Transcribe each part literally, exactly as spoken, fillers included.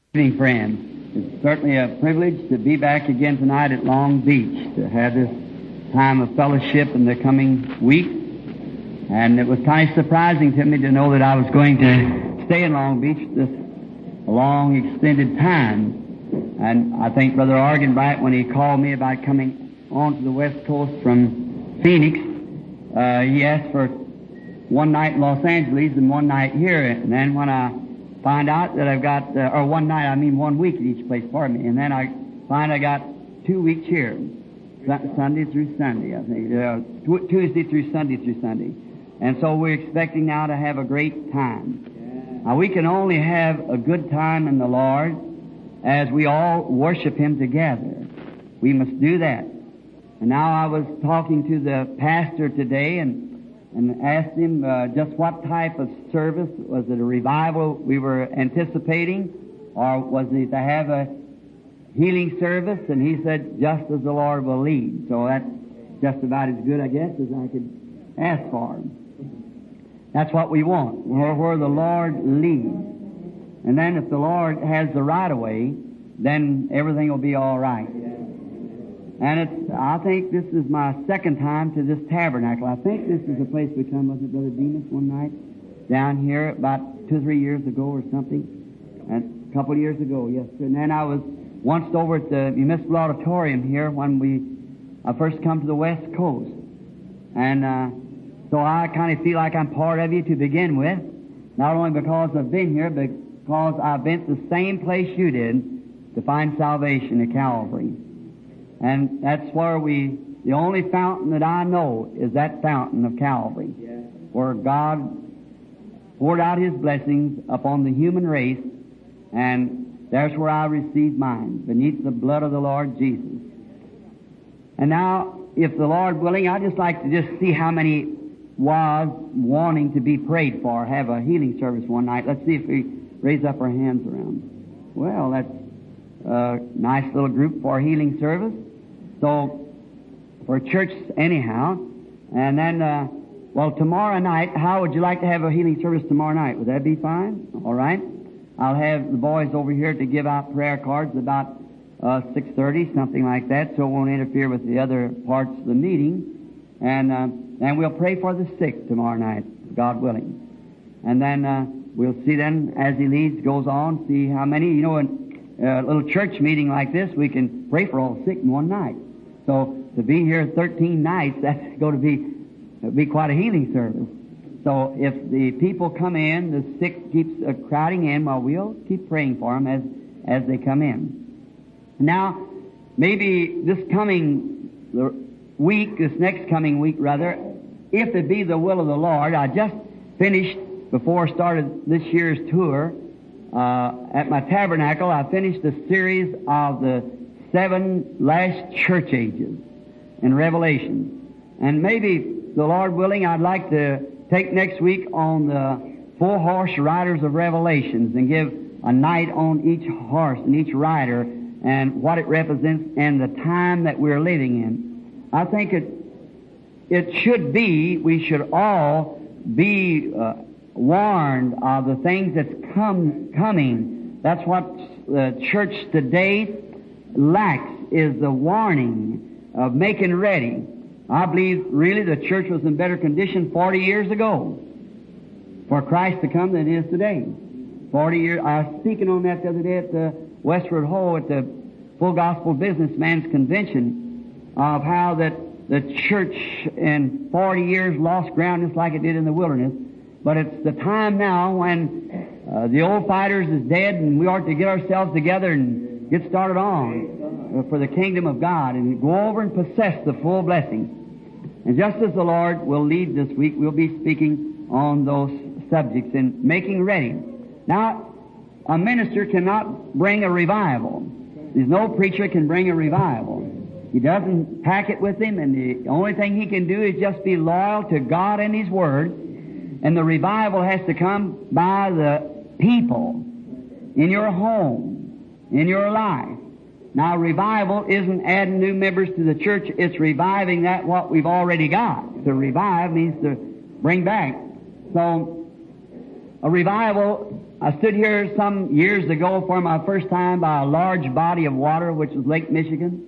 Good evening, friends. It's certainly a privilege to be back again tonight at Long Beach to have this time of fellowship in the coming week. And it was kind of surprising to me to know that I was going to stay in Long Beach this long, extended time. And I think Brother Argenbright, when he called me about coming on to the West Coast from Phoenix, uh, he asked for one night in Los Angeles and one night here. And then when I find out that I've got, uh, or one night, I mean one week at each place, pardon me, and then I find I got two weeks here, Su- Sunday through Sunday, I think, uh, tw- Tuesday through Sunday through Sunday. And so we're expecting now to have a great time. Yeah. Now we can only have a good time in the Lord as we all worship Him together. We must do that. And now I was talking to the pastor today and and asked him uh, just what type of service. Was it a revival we were anticipating, or was it to have a healing service? And he said, just as the Lord will lead. So that's just about as good, I guess, as I could ask for. That's what we want, where, where the Lord leads. And then if the Lord has the right of way, then everything will be all right. And it's, I think this is my second time to this tabernacle. I think this is the place we come, wasn't it, Brother Demas, one night down here about two or three years ago or something. And a couple of years ago, yes. And then I was once over at the Municipal Auditorium here when we I first come to the West Coast. And uh, so I kind of feel like I'm part of you to begin with, not only because I've been here, but because I've been to the same place you did to find salvation at Calvary. And that's where we, the only fountain that I know is that fountain of Calvary, yeah, where God poured out His blessings upon the human race, and there's where I received mine, beneath the blood of the Lord Jesus. And now, if the Lord willing, I'd just like to just see how many was wanting to be prayed for, have a healing service one night. Let's see if we raise up our hands around. Well, that's a nice little group for a healing service. So, for church anyhow. And then, uh, well, tomorrow night, how would you like to have a healing service tomorrow night? Would that be fine? All right. I'll have the boys over here to give out prayer cards about uh, six thirty, something like that, so it won't interfere with the other parts of the meeting. And uh, and we'll pray for the sick tomorrow night, God willing. And then uh, we'll see then, as He leads, goes on, see how many, you know, in a little church meeting like this, we can pray for all the sick in one night. So to be here thirteen nights, that's going to be it'll be quite a healing service. So if the people come in, the sick keeps uh, crowding in, well, we'll keep praying for them as as they come in. Now, maybe this coming week, this next coming week rather, if it be the will of the Lord, I just finished before I started this year's tour uh, at my tabernacle. I finished a series of the seven last church ages in Revelation. And maybe, the Lord willing, I'd like to take next week on the four-horse riders of Revelations and give a night on each horse and each rider and what it represents and the time that we're living in. I think it it should be, we should all be uh, warned of the things that's come coming. That's what the church today lacks, is the warning of making ready. I believe really the church was in better condition forty years ago for Christ to come than it is today. Forty years, I was speaking on that the other day at the Westward Ho at the Full Gospel Businessman's Convention of how that the church in forty years lost ground just like it did in the wilderness. But it's the time now when uh, the old fighters is dead and we ought to get ourselves together and get started on for the kingdom of God and go over and possess the full blessing. And just as the Lord will lead this week, we'll be speaking on those subjects and making ready. Now, a minister cannot bring a revival. There's no preacher can bring a revival. He doesn't pack it with him, and the only thing he can do is just be loyal to God and His Word. And the revival has to come by the people in your home, in your life. Now, revival isn't adding new members to the church. It's reviving that what we've already got. To revive means to bring back. So, a revival. I stood here some years ago for my first time by a large body of water, which was Lake Michigan.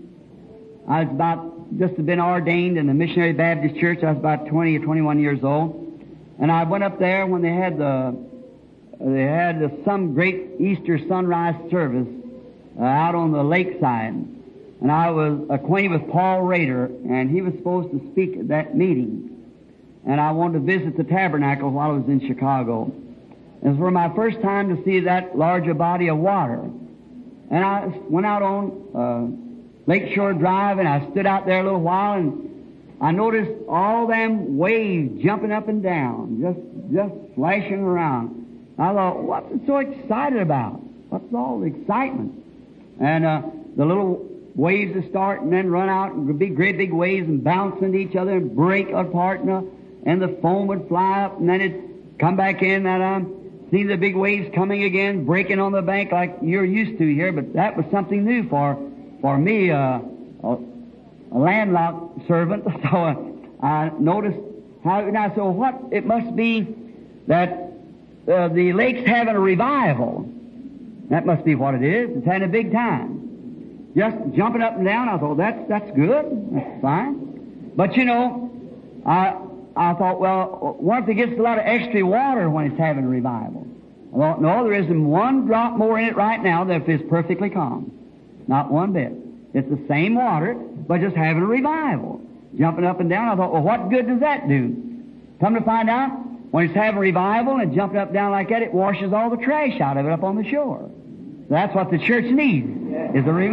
I was about, just had been ordained in the Missionary Baptist Church. I was about twenty or twenty-one years old. And I went up there when they had the, they had the, some great Easter sunrise service uh, out on the lakeside. And I was acquainted with Paul Rader, and he was supposed to speak at that meeting. And I wanted to visit the tabernacle while I was in Chicago. It was for my first time to see that larger body of water. And I went out on uh, Lakeshore Drive, and I stood out there a little while, and I noticed all them waves jumping up and down, just just flashing around. I thought, what's it so excited about? What's all the excitement? And uh, the little waves would start and then run out and be great big waves and bounce into each other and break apart, and, uh, and the foam would fly up, and then it'd come back in, and um, see the big waves coming again, breaking on the bank like you're used to here. But that was something new for for me, uh, a, a landlocked servant. So uh, I noticed how. Now, so what? It must be that uh, the lake's having a revival. That must be what it is. It's having a big time. Just jumping up and down. I thought that's that's good. That's fine. But you know, I. I thought, well, what if it gets a lot of extra water when it's having a revival? I thought, no, there isn't one drop more in it right now than if it's perfectly calm. Not one bit. It's the same water, but just having a revival. Jumping up and down, I thought, well, what good does that do? Come to find out, when it's having a revival and jumping up and down like that, it washes all the trash out of it up on the shore. That's what the church needs, is a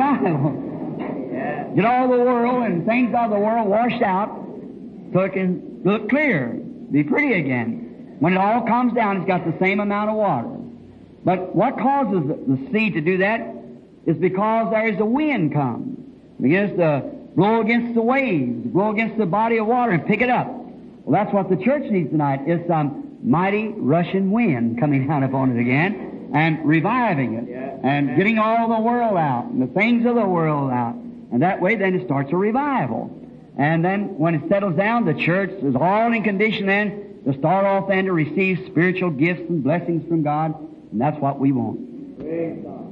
revival. Get all the world and things of the world washed out so it can look clear, be pretty again. When it all comes down, it's got the same amount of water. But what causes the sea to do that is because there is a wind comes. It begins to blow against the waves, blow against the body of water and pick it up. Well, that's what the church needs tonight, is some mighty rushing wind coming down upon it again and reviving it and getting all the world out and the things of the world out. And that way then it starts a revival. And then when it settles down, the church is all in condition then to start off then to receive spiritual gifts and blessings from God. And that's what we want. Praise God.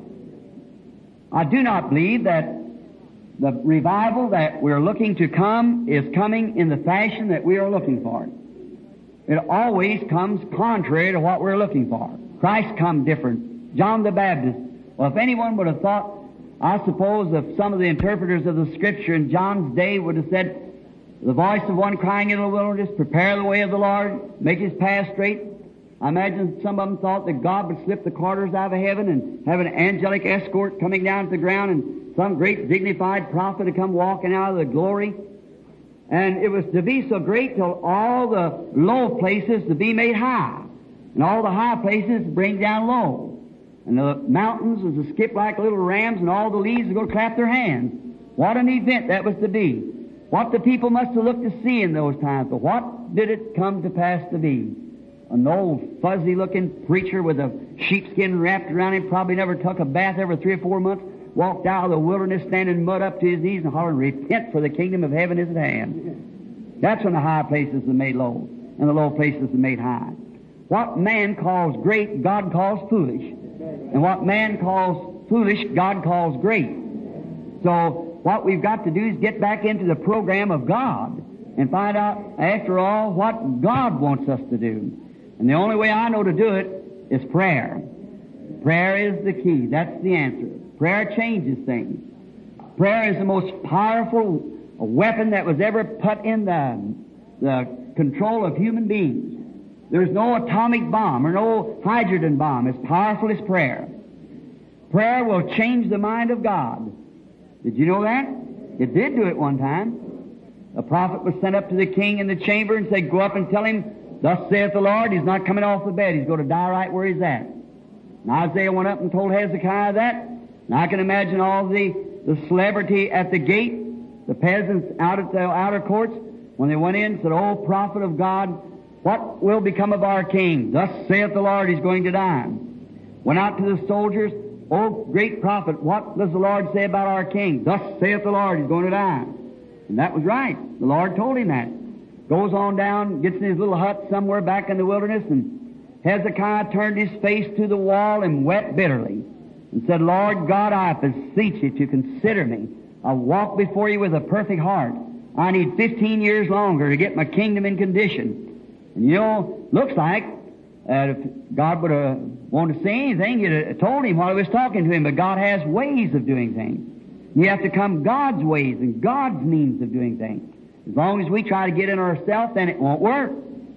I do not believe that the revival that we're looking to come is coming in the fashion that we are looking for. It always comes contrary to what we're looking for. Christ come different. John the Baptist. Well, if anyone would have thought, I suppose if some of the interpreters of the Scripture in John's day would have said, the voice of one crying in the wilderness, prepare the way of the Lord, make his path straight. I imagine some of them thought that God would slip the quarters out of heaven and have an angelic escort coming down to the ground and some great dignified prophet to come walking out of the glory. And it was to be so great till all the low places to be made high, and all the high places to bring down low. And the mountains was to skip like little rams, and all the leaves would go clap their hands. What an event that was to be. What the people must have looked to see in those times. But what did it come to pass to be? An old fuzzy-looking preacher with a sheepskin wrapped around him, probably never took a bath every three or four months, walked out of the wilderness standing mud up to his knees and hollering, repent, for the kingdom of heaven is at hand. That's when the high places are made low, and the low places are made high. What man calls great, God calls foolish. And what man calls foolish, God calls great. So what we've got to do is get back into the program of God and find out, after all, what God wants us to do. And the only way I know to do it is prayer. Prayer is the key. That's the answer. Prayer changes things. Prayer is the most powerful weapon that was ever put in the, the control of human beings. There's no atomic bomb or no hydrogen bomb as powerful as prayer. Prayer will change the mind of God. Did you know that? It did do it one time. A prophet was sent up to the king in the chamber and said, go up and tell him, thus saith the Lord, he's not coming off the bed. He's going to die right where he's at. And Isaiah went up and told Hezekiah that. And I can imagine all the, the celebrity at the gate, the peasants out at the outer courts, when they went in, said, O prophet of God, what will become of our king? Thus saith the Lord, he's going to die. Went out to the soldiers, O great prophet, what does the Lord say about our king? Thus saith the Lord, he's going to die. And that was right. The Lord told him that. Goes on down, gets in his little hut somewhere back in the wilderness, and Hezekiah turned his face to the wall and wept bitterly and said, Lord God, I beseech you to consider me. I walk before you with a perfect heart. I need fifteen years longer to get my kingdom in condition. And you know, looks like uh, if God would have wanted to say anything, he'd have told him while he was talking to him. But God has ways of doing things. You have to come God's ways and God's means of doing things. As long as we try to get in ourselves, then it won't work.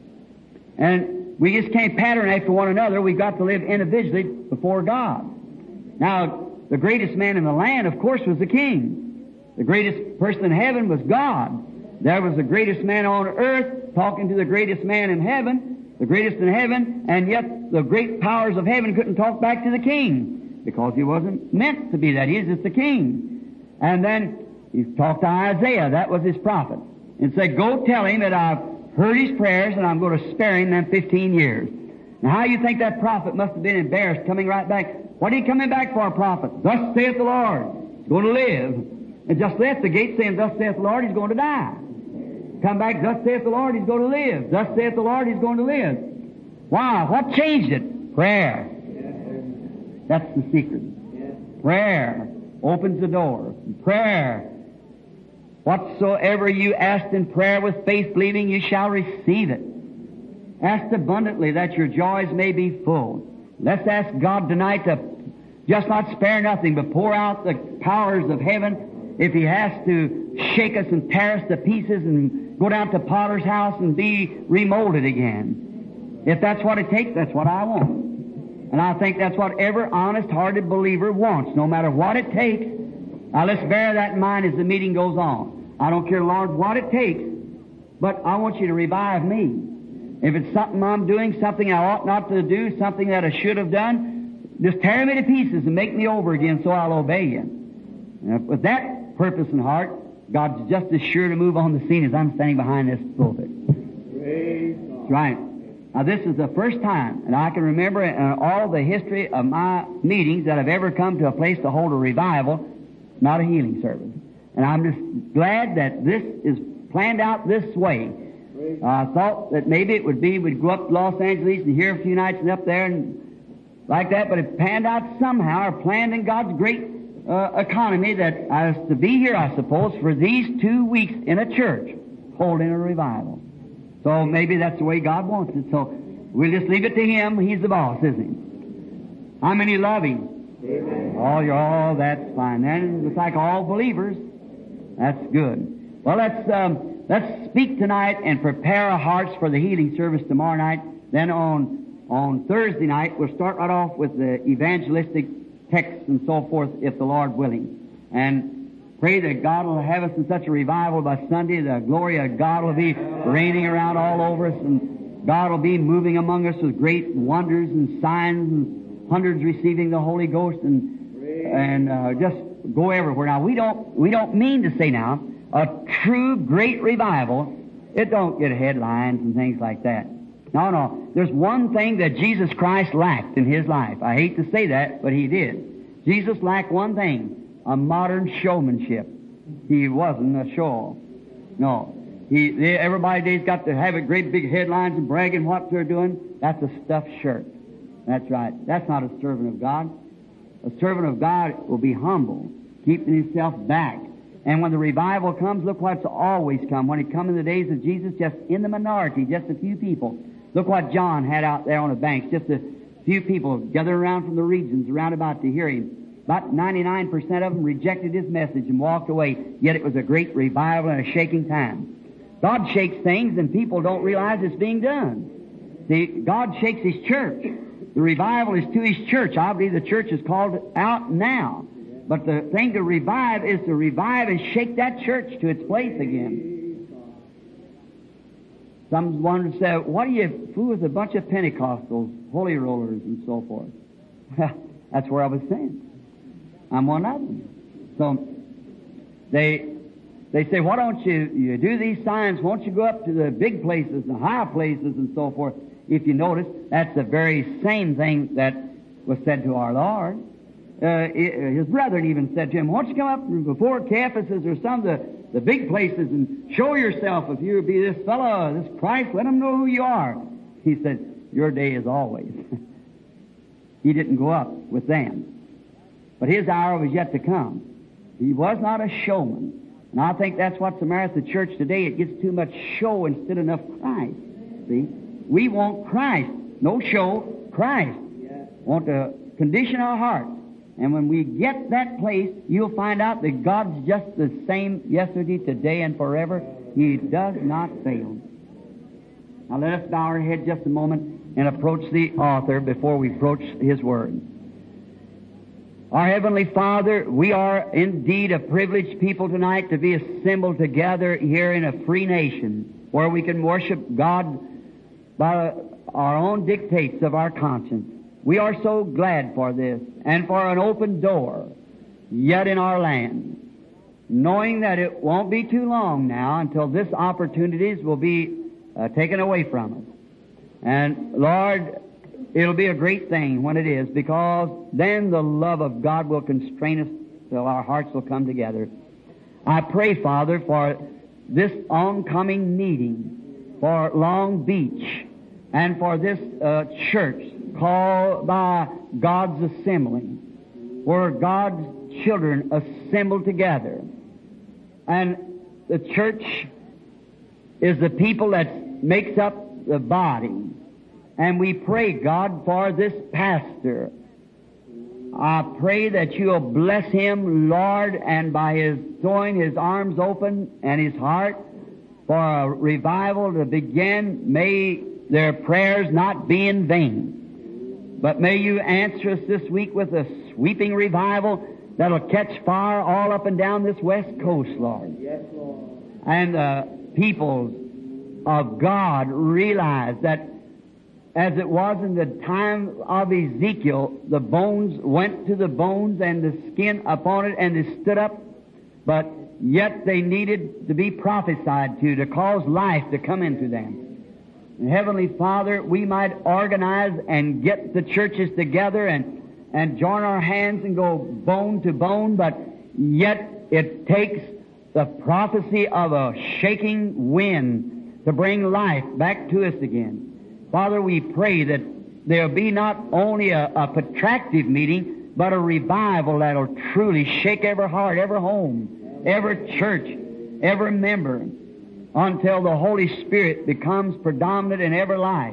And we just can't pattern after one another. We've got to live individually before God. Now, the greatest man in the land, of course, was the king. The greatest person in heaven was God. There was the greatest man on earth talking to the greatest man in heaven, the greatest in heaven, and yet the great powers of heaven couldn't talk back to the king because he wasn't meant to be that. He is just the king. And then he talked to Isaiah. That was his prophet. And said, go tell him that I've heard his prayers and I'm going to spare him them fifteen years. Now, how do you think that prophet must have been embarrassed coming right back? What are you coming back for, prophet? Thus saith the Lord. He's going to live. And just left the gate saying, thus saith the Lord, he's going to die. Come back, thus saith the Lord, he's going to live. Thus saith the Lord, he's going to live. Why? What changed it? Prayer. That's the secret. Prayer opens the door. Prayer. Whatsoever you ask in prayer with faith believing, you shall receive it. Ask abundantly that your joys may be full. Let's ask God tonight to just not spare nothing, but pour out the powers of heaven. If He has to shake us and tear us to pieces and go down to Potter's house and be remolded again. If that's what it takes, that's what I want. And I think that's what every honest-hearted believer wants, no matter what it takes. Now let's bear that in mind as the meeting goes on. I don't care, Lord, what it takes, but I want you to revive me. If it's something I'm doing, something I ought not to do, something that I should have done, just tear me to pieces and make me over again so I'll obey you. And with that purpose in heart, God's just as sure to move on the scene as I'm standing behind this pulpit. That's right. Now this is the first time, and I can remember in all the history of my meetings that I've ever come to a place to hold a revival, not a healing service. And I'm just glad that this is planned out this way. Uh, I thought that maybe it would be we'd go up to Los Angeles and hear a few nights and up there and like that, but it panned out somehow, or planned in God's great uh, economy that I was to be here, I suppose, for these two weeks in a church holding a revival. So maybe that's the way God wants it. So we'll just leave it to Him. He's the boss, isn't He? How many love Him? Amen. Oh, you're all, that's fine. Then it's like all believers. That's good. Well, let's um, let's speak tonight and prepare our hearts for the healing service tomorrow night. Then on on Thursday night, we'll start right off with the evangelistic texts and so forth, if the Lord willing. And pray that God will have us in such a revival by Sunday. The glory of God will be raining around all over us, and God will be moving among us with great wonders and signs, and hundreds receiving the Holy Ghost, and and uh, just go everywhere. Now we don't we don't mean to say now a true great revival. It don't get headlines and things like that. No, no. There's one thing that Jesus Christ lacked in His life. I hate to say that, but He did. Jesus lacked one thing: a modern showmanship. He wasn't a show. No. He, they, everybody today's got to have it great big headlines and bragging what they're doing. That's a stuffed shirt. That's right. That's not a servant of God. A servant of God will be humble, keeping himself back. And when the revival comes, look what's always come. When it come in the days of Jesus, just in the minority, just a few people. Look what John had out there on the banks. Just a few people gathered around from the regions around about to hear him. About ninety-nine percent of them rejected his message and walked away. Yet it was a great revival and a shaking time. God shakes things and people don't realize it's being done. See, God shakes His church. The revival is to His church. I believe the church is called out now. But the thing to revive is to revive and shake that church to its place again. Someone said, what do you fool with a bunch of Pentecostals, holy rollers, and so forth? That's where I was saying. I'm one of them. So they they say, why don't you, you do these signs? Won't you go up to the big places, the high places, and so forth? If you notice, that's the very same thing that was said to our Lord. Uh, his brethren even said to him, why don't you come up before Caiaphas or some of the, the big places and show yourself if you be this fellow, this Christ, let them know who you are. He said, Your day is always. He didn't go up with them. But His hour was yet to come. He was not a showman. And I think that's what's the matter with the church today. It gets too much show instead of enough Christ. See? We want Christ. No show, Christ. Want to condition our hearts. And when we get that place, you'll find out that God's just the same yesterday, today, and forever. He does not fail. Now let us bow our head just a moment and approach the author before we approach His Word. Our Heavenly Father, we are indeed a privileged people tonight to be assembled together here in a free nation where we can worship God by our own dictates of our conscience. We are so glad for this and for an open door yet in our land, knowing that it won't be too long now until this opportunities will be uh, taken away from us. And Lord, it'll be a great thing when it is, because then the love of God will constrain us till our hearts will come together. I pray, Father, for this oncoming meeting for Long Beach and for this uh, church called by God's assembly, where God's children assemble together. And the church is the people that makes up the body. And we pray, God, for this pastor. I pray that you'll bless him, Lord, and by his throwing his arms open and his heart for a revival to begin, may their prayers not be in vain. But may you answer us this week with a sweeping revival that'll catch fire all up and down this west coast, Lord. Yes, Lord. And uh, peoples of God realize that as it was in the time of Ezekiel, the bones went to the bones and the skin upon it, and they stood up, but yet they needed to be prophesied to, to cause life to come into them. And Heavenly Father, we might organize and get the churches together and, and join our hands and go bone to bone, but yet it takes the prophecy of a shaking wind to bring life back to us again. Father, we pray that there'll be not only a, a protracted meeting, but a revival that'll truly shake every heart, every home, every church, every member, until the Holy Spirit becomes predominant in every life.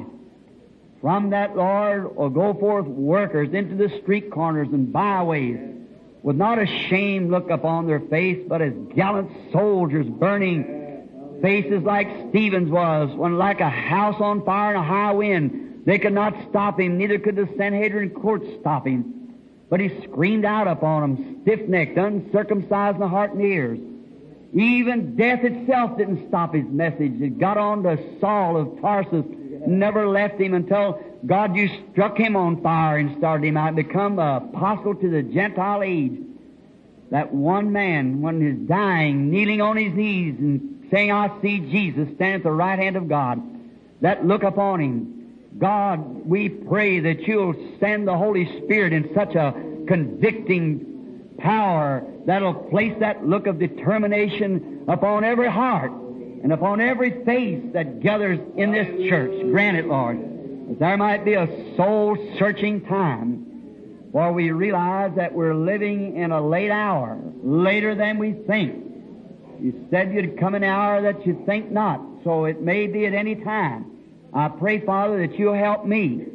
From that, Lord, will go forth workers into the street corners and byways with not a shamed look upon their face, but as gallant soldiers burning faces like Stephen's was, when like a house on fire in a high wind, they could not stop him, neither could the Sanhedrin court stop him. But he screamed out upon them, stiff-necked, uncircumcised in the heart and ears. Even death itself didn't stop his message. It got on to Saul of Tarsus, never left him until God, you struck him on fire and started him out, become an apostle to the Gentile age. That one man, when he's dying, kneeling on his knees and saying, I see Jesus stand at the right hand of God. That look upon him. God, we pray that you'll send the Holy Spirit in such a convicting power that'll place that look of determination upon every heart and upon every face that gathers in this church. Grant it, Lord, that there might be a soul-searching time, for we realize that we're living in a late hour, later than we think. You said you'd come an hour that you think not, so it may be at any time. I pray, Father, that you'll help me.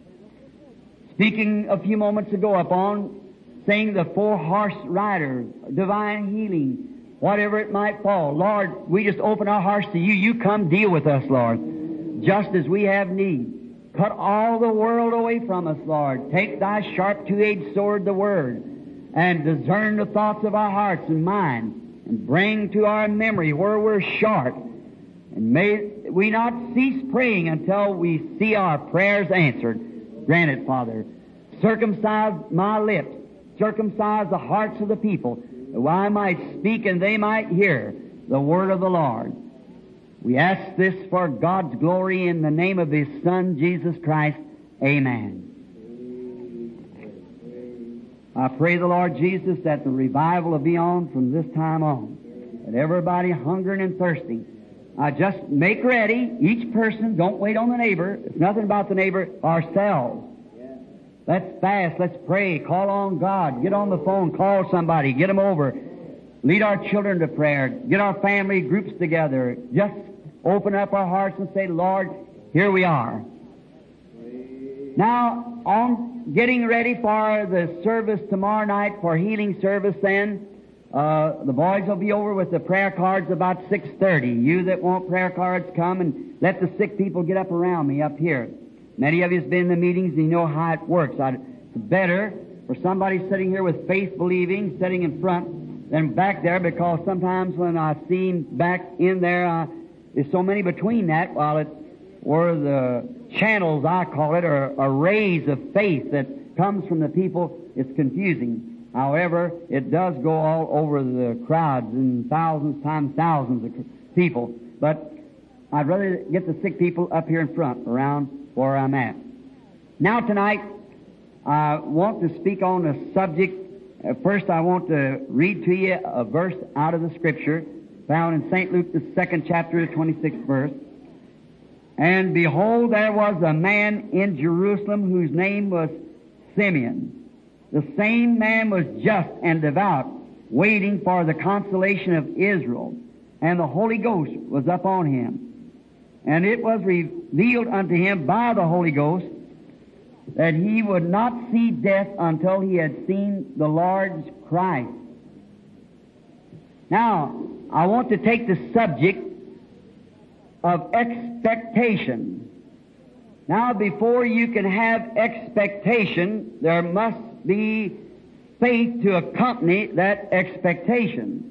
Speaking a few moments ago upon saying the four horse riders, divine healing, whatever it might fall. Lord, we just open our hearts to you. You come deal with us, Lord, just as we have need. Cut all the world away from us, Lord. Take thy sharp two-edged sword, the Word, and discern the thoughts of our hearts and minds, and bring to our memory where we're short. And may we not cease praying until we see our prayers answered. Grant it, Father. Circumcise my lips. Circumcise the hearts of the people, that I might speak and they might hear the word of the Lord. We ask this for God's glory in the name of His Son, Jesus Christ. Amen. I pray the Lord Jesus that the revival will be on from this time on, that everybody hungering and thirsting Uh, just make ready. Each person, don't wait on the neighbor. It's nothing about the neighbor, ourselves. Let's fast. Let's pray. Call on God. Get on the phone. Call somebody. Get them over. Lead our children to prayer. Get our family groups together. Just open up our hearts and say, Lord, here we are. Now, on getting ready for the service tomorrow night, for healing service then, uh, the boys will be over with the prayer cards about six thirty. You that want prayer cards, come and let the sick people get up around me up here. Many of you have been in the meetings and you know how it works. It's better for somebody sitting here with faith believing, sitting in front, than back there, because sometimes when I see him back in there, uh, there's so many between that, while it, or the channels, I call it, or, or rays of faith that comes from the people, it's confusing. However, it does go all over the crowds and thousands times thousands of people. But I'd rather get the sick people up here in front, around where I'm at. Now tonight, I want to speak on a subject. Uh, first, I want to read to you a verse out of the Scripture found in Saint Luke, the second chapter, the twenty-sixth verse. And behold, there was a man in Jerusalem whose name was Simeon. The same man was just and devout, waiting for the consolation of Israel. And the Holy Ghost was upon him. And it was revealed unto him by the Holy Ghost that he would not see death until he had seen the Lord's Christ. Now, I want to take the subject of expectation. Now, before you can have expectation, there must be faith to accompany that expectation.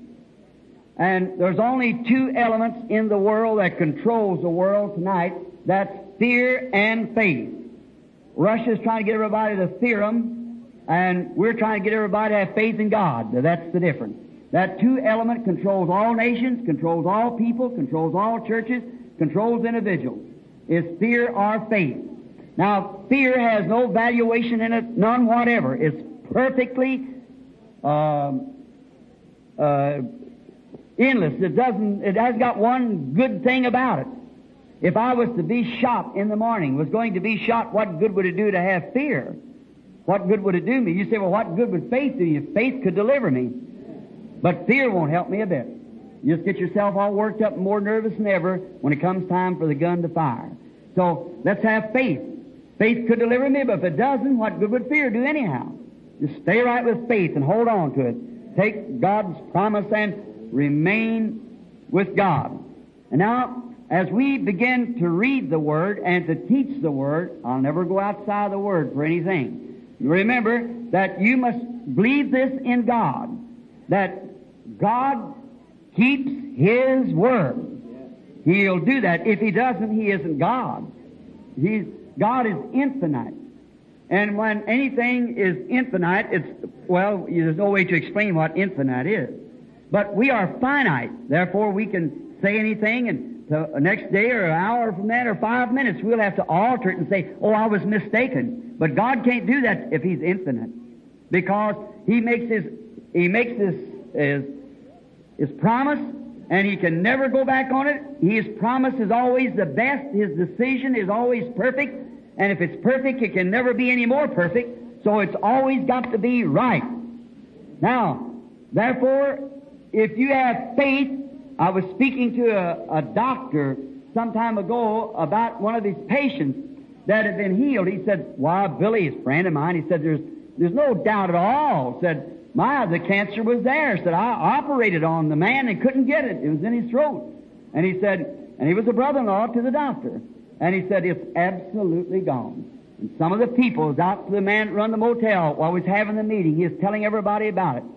And there's only two elements in the world that controls the world tonight. That's fear and faith. Russia's trying to get everybody to fear them, and we're trying to get everybody to have faith in God. That's the difference. That two element controls all nations, controls all people, controls all churches, controls individuals. Is fear or faith. Now, fear has no valuation in it, none whatever. It's perfectly um, uh, endless. It doesn't, it has got one good thing about it. If I was to be shot in the morning, was going to be shot, what good would it do to have fear? What good would it do me? You say, well, what good would faith do you? Faith could deliver me. But fear won't help me a bit. You just get yourself all worked up and more nervous than ever when it comes time for the gun to fire. So, let's have faith. Faith could deliver me, but if it doesn't, what good would fear do anyhow? Just stay right with faith and hold on to it. Take God's promise and remain with God. And now, as we begin to read the Word and to teach the Word, I'll never go outside the Word for anything. Remember that you must believe this in God, that God keeps His Word. He'll do that. If He doesn't, He isn't God. He's, God is infinite. And when anything is infinite, it's, well, there's no way to explain what infinite is. But we are finite. Therefore, we can say anything, and the next day or an hour from that or five minutes, we'll have to alter it and say, oh, I was mistaken. But God can't do that if He's infinite. Because He makes His, He makes His, His, His promise, and He can never go back on it. His promise is always the best. His decision is always perfect. And if it's perfect, it can never be any more perfect. So it's always got to be right. Now, therefore, if you have faith, I was speaking to a, a doctor some time ago about one of his patients that had been healed. He said, why, Billy, his friend of mine, he said, there's, there's no doubt at all. Said, my, the cancer was there. Said, I operated on the man and couldn't get it. It was in his throat. And he said, and he was a brother-in-law to the doctor. And he said, it's absolutely gone. And some of the people was out to the man that run the motel while we was having the meeting. He was telling everybody about it.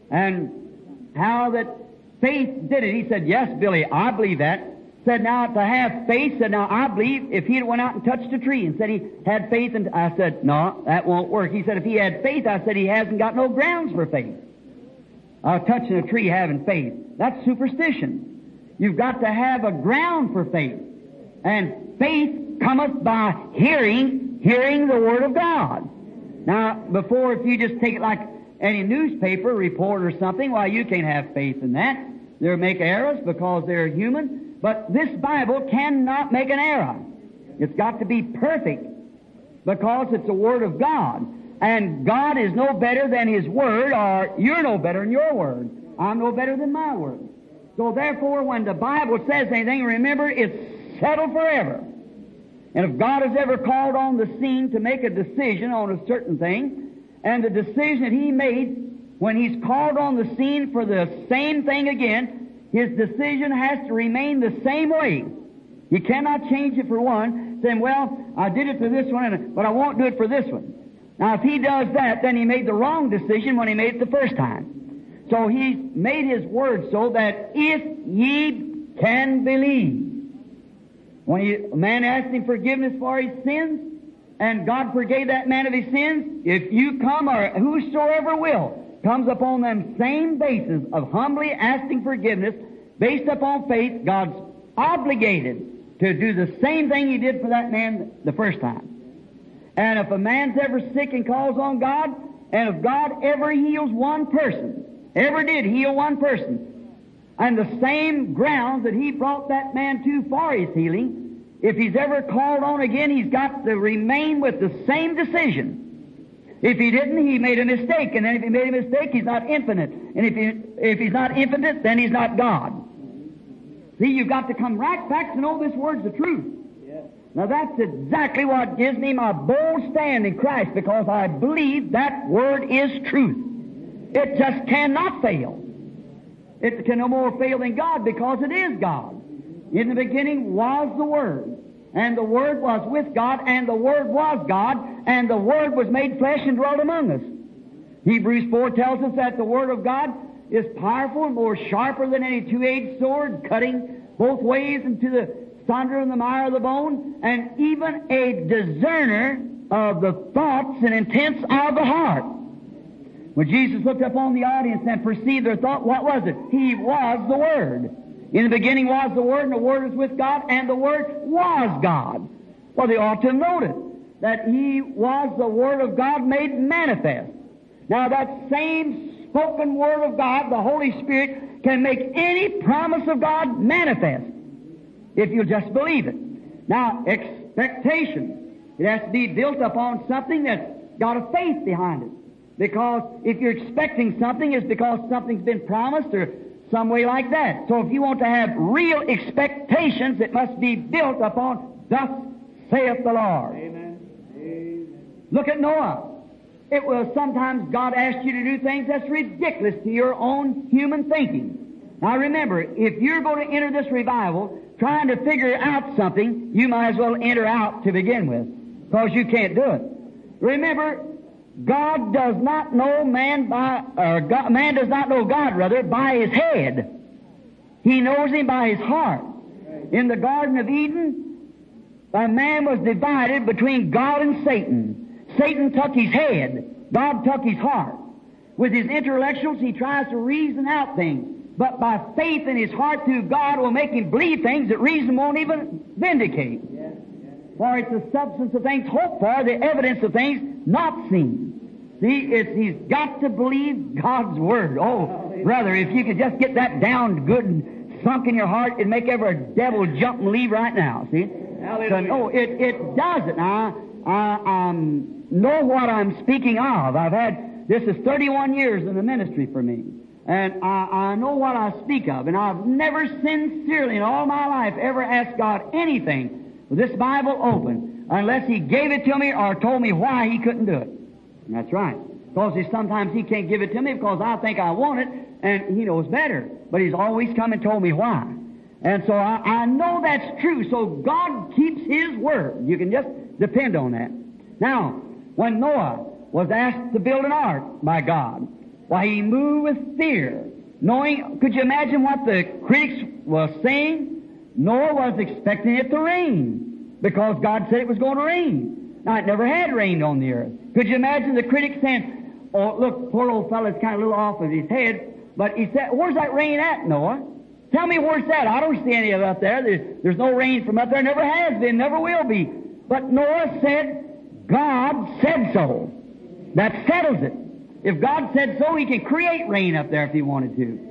And how that faith did it. He said, yes, Billy, I believe that. Said, now, to have faith, said, now, I believe if he had went out and touched a tree and said he had faith, and I said, no, that won't work. He said, if he had faith, I said, he hasn't got no grounds for faith. Uh, touching a tree, having faith. That's superstition. You've got to have a ground for faith. And faith cometh by hearing, hearing the Word of God. Now, before, if you just take it like any newspaper report or something, well, you can't have faith in that. They'll make errors because they're human. But this Bible cannot make an error. It's got to be perfect because it's the Word of God. And God is no better than His Word, or you're no better than your Word. I'm no better than my Word. So therefore, when the Bible says anything, remember, it's settled forever. And if God has ever called on the scene to make a decision on a certain thing, and the decision that He made when He's called on the scene for the same thing again, His decision has to remain the same way. You cannot change it for one, saying, well, I did it for this one, but I won't do it for this one. Now, if He does that, then He made the wrong decision when He made it the first time. So He made His Word so that if ye can believe, when he, a man asked Him forgiveness for his sins, and God forgave that man of his sins, if you come, or whosoever will, comes upon them same basis of humbly asking forgiveness, based upon faith, God's obligated to do the same thing He did for that man the first time. And if a man's ever sick and calls on God, and if God ever heals one person, ever did heal one person, and the same grounds that He brought that man to for his healing, if he's ever called on again, he's got to remain with the same decision. If he didn't, he made a mistake, and then if he made a mistake, he's not infinite. And if he, if he's not infinite, then he's not God. See, you've got to come right back to know this Word's the truth. Yes. Now that's exactly what gives me my bold stand in Christ, because I believe that Word is truth. It just cannot fail. It can no more fail than God, because it is God. In the beginning was the Word, and the Word was with God, and the Word was God, and the Word was made flesh and dwelt among us. Hebrews four tells us that the Word of God is powerful and more sharper than any two-edged sword, cutting both ways into the sunder and the mire of the bone, and even a discerner of the thoughts and intents of the heart. When Jesus looked upon the audience and perceived their thought, what was it? He was the Word. In the beginning was the Word, and the Word was with God, and the Word was God. Well, they ought to have noted that He was the Word of God made manifest. Now, that same spoken Word of God, the Holy Spirit, can make any promise of God manifest, if you'll just believe it. Now, expectation. It has to be built upon something that's got a faith behind it. Because if you're expecting something, it's because something's been promised or some way like that. So if you want to have real expectations, it must be built upon, thus saith the Lord. Amen. Amen. Look at Noah. It was sometimes God asked you to do things that's ridiculous to your own human thinking. Now remember, if you're going to enter this revival trying to figure out something, you might as well enter out to begin with, because you can't do it. Remember, God does not know man by, or God, man does not know God, rather, by his head. He knows Him by his heart. In the Garden of Eden, a man was divided between God and Satan. Satan took his head. God took his heart. With his intellectuals, he tries to reason out things. But by faith in his heart through God will make him believe things that reason won't even vindicate. For it's the substance of things hoped for, the evidence of things not seen. See, it's, he's got to believe God's Word. Oh, brother, if you could just get that down good and sunk in your heart, it'd make every devil jump and leave right now, see? So, no, it, it doesn't. Now, I um, know what I'm speaking of. I've had, this is thirty-one years in the ministry for me. And I, I know what I speak of. And I've never sincerely in all my life ever asked God anything with this Bible open, unless He gave it to me or told me why He couldn't do it. And that's right. Because sometimes He can't give it to me because I think I want it, and He knows better. But He's always come and told me why. And so I, I know that's true. So God keeps His Word. You can just depend on that. Now, when Noah was asked to build an ark by God, why, he moved with fear, knowing, could you imagine what the critics were saying? Noah was expecting it to rain, because God said it was going to rain. Now, it never had rained on the earth. Could you imagine the critics saying, oh, look, poor old fellow's kind of a little off of his head, but he said, where's that rain at, Noah? Tell me where's that? I don't see any of it up there. There's, there's no rain from up there. Never has been, never will be. But Noah said, God said so. That settles it. If God said so, He can create rain up there if He wanted to.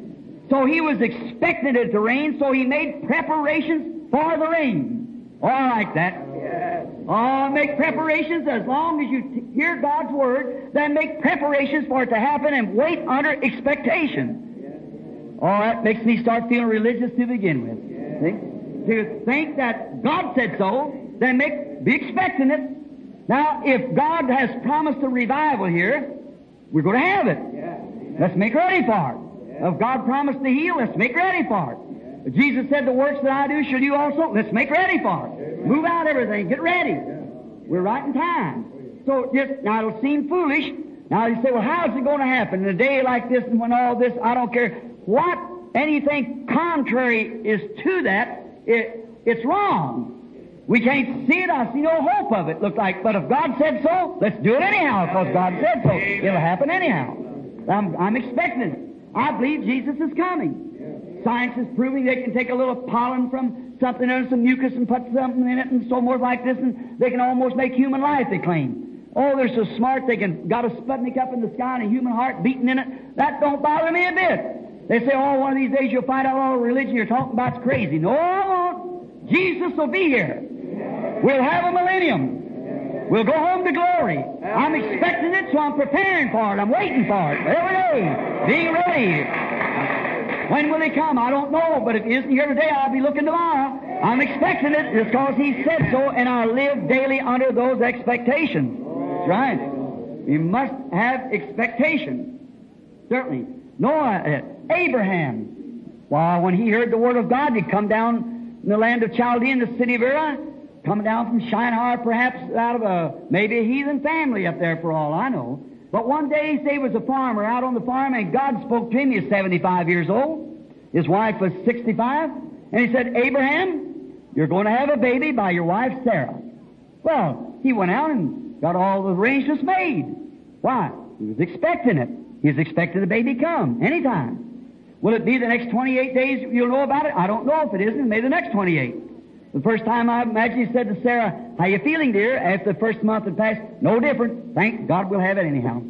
So he was expecting it to rain, so he made preparations for the rain. Oh, I like that. Yes. Oh, make preparations as long as you t- hear God's Word, then make preparations for it to happen and wait under expectation. Yes. Oh, that makes me start feeling religious to begin with. Yes. See? To think that God said so, then make, be expecting it. Now, if God has promised a revival here, we're going to have it. Yes. Let's make ready for it. If God promised to heal, let's make ready for it. If Jesus said, the works that I do shall you also, let's make ready for it. Amen. Move out everything, get ready. We're right in time. So just, now it'll seem foolish. Now you say, well, how is it going to happen in a day like this and when all this, I don't care what anything contrary is to that, it, it's wrong. We can't see it, I see no hope of it, look like. But if God said so, let's do it anyhow, because God said so. It'll happen anyhow. I'm, I'm expecting it. I believe Jesus is coming. Yes. Science is proving they can take a little pollen from something and some mucus and put something in it and so forth like this, and they can almost make human life, they claim. Oh, they're so smart they can got a Sputnik up in the sky and a human heart beating in it. That don't bother me a bit. They say, oh, one of these days you'll find out all the religion you're talking about's crazy. No, I won't. Jesus will be here. Yes. We'll have a millennium. We'll go home to glory. I'm expecting it, so I'm preparing for it. I'm waiting for it every day, being ready. When will he come? I don't know, but if he isn't here today, I'll be looking tomorrow. I'm expecting it. It's because he said so, and I live daily under those expectations. That's right. We must have expectation. Certainly. Noah, uh, Abraham, well, when he heard the word of God, he'd come down in the land of Chaldea in the city of Ur, coming down from Shinar, perhaps out of a, maybe a heathen family up there for all I know. But one day he was a farmer out on the farm, and God spoke to him. He was seventy-five years old. His wife was sixty-five. And he said, Abraham, you're going to have a baby by your wife Sarah. Well, he went out and got all the arrangements made. Why? He was expecting it. He was expecting the baby come anytime. Will it be the next twenty-eight days you'll know about it? I don't know if it isn't. Maybe the next twenty-eight. The first time I imagine he said to Sarah, how you feeling, dear? After the first month had passed, no different. Thank God we'll have it anyhow.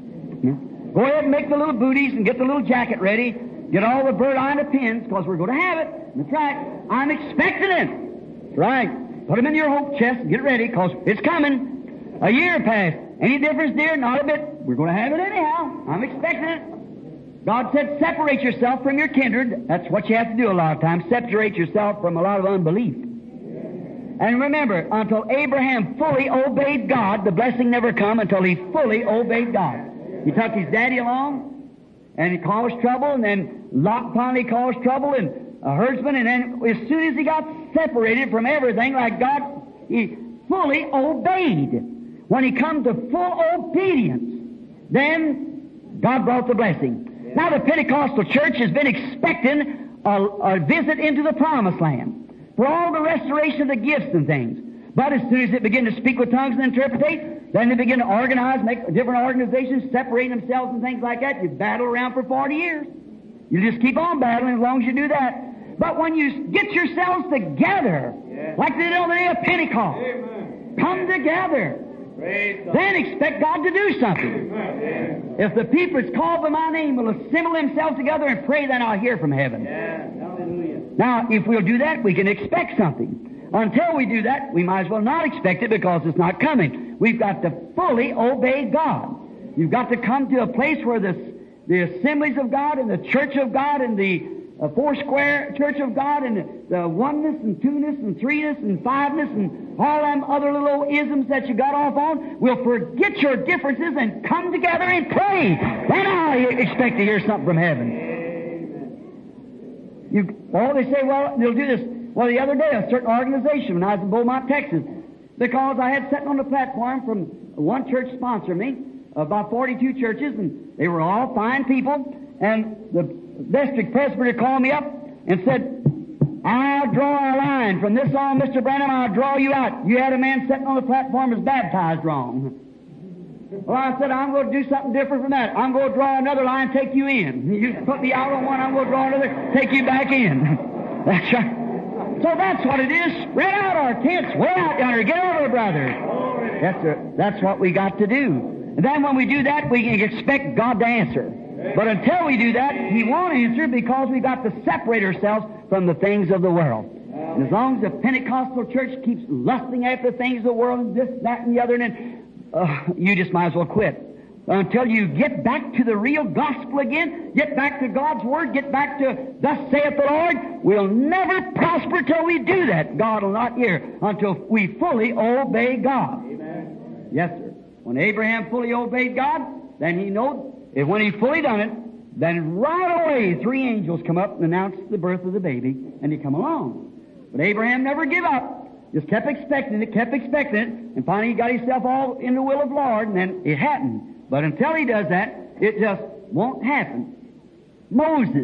Go ahead and make the little booties and get the little jacket ready. Get all the bird eye and the pins, because we're going to have it. That's right. I'm expecting it. That's right. Put them in your hope chest and get ready, because it's coming. A year passed. Any difference, dear? Not a bit. We're going to have it anyhow. I'm expecting it. God said, separate yourself from your kindred. That's what you have to do a lot of times. Separate yourself from a lot of unbelief. And remember, until Abraham fully obeyed God, the blessing never come until he fully obeyed God. He took his daddy along, and he caused trouble, and then Lot finally caused trouble, and a herdsman, and then as soon as he got separated from everything like God, he fully obeyed. When he come to full obedience, then God brought the blessing. Now the Pentecostal church has been expecting a, a visit into the promised land for all the restoration of the gifts and things. But as soon as it begin to speak with tongues and interpretate, then they begin to organize, make different organizations, separate themselves and things like that. You battle around for forty years. You just keep on battling as long as you do that. But when you get yourselves together, yeah. like they did on the day of Pentecost, Amen. Come together, then expect God to do something. Amen. If the people that's called by my name will assemble themselves together and pray, then I'll hear from heaven. Yeah. Now, if we'll do that, we can expect something. Until we do that, we might as well not expect it, because it's not coming. We've got to fully obey God. You've got to come to a place where the, the assemblies of God and the church of God and the uh, four-square church of God and the, the oneness and two-ness and three-ness and five-ness and all them other little isms that you got off on will forget your differences and come together and pray. Then I expect to hear something from heaven. You, oh, they say, well, they'll do this. Well, the other day, a certain organization, when I was in Beaumont, Texas, because I had sitting on the platform from one church sponsored me, about forty-two churches, and they were all fine people, and the district presbyter called me up and said, I'll draw a line. From this on, Mister Branham, I'll draw you out. You had a man sitting on the platform who's baptized wrong. Well, I said, I'm going to do something different from that. I'm going to draw another line, take you in. You put me out on one, I'm going to draw another, take you back in. That's right. So that's what it is. Spread out our tents way out yonder. Get over, brother. That's, a, that's what we got to do. And then when we do that, we can expect God to answer. But until we do that, He won't answer because we've got to separate ourselves from the things of the world. And as long as the Pentecostal church keeps lusting after the things of the world and this, that, and the other, and then, uh, you just might as well quit. Until you get back to the real gospel again, get back to God's Word, get back to thus saith the Lord, we'll never prosper till we do that. God will not hear until we fully obey God. Amen. Yes, sir. When Abraham fully obeyed God, then he knows, if when he fully done it, then right away three angels come up and announce the birth of the baby, and he come along. But Abraham never give up. Just kept expecting it, kept expecting it, and finally he got himself all in the will of the Lord, and then it happened. But until he does that, it just won't happen. Moses.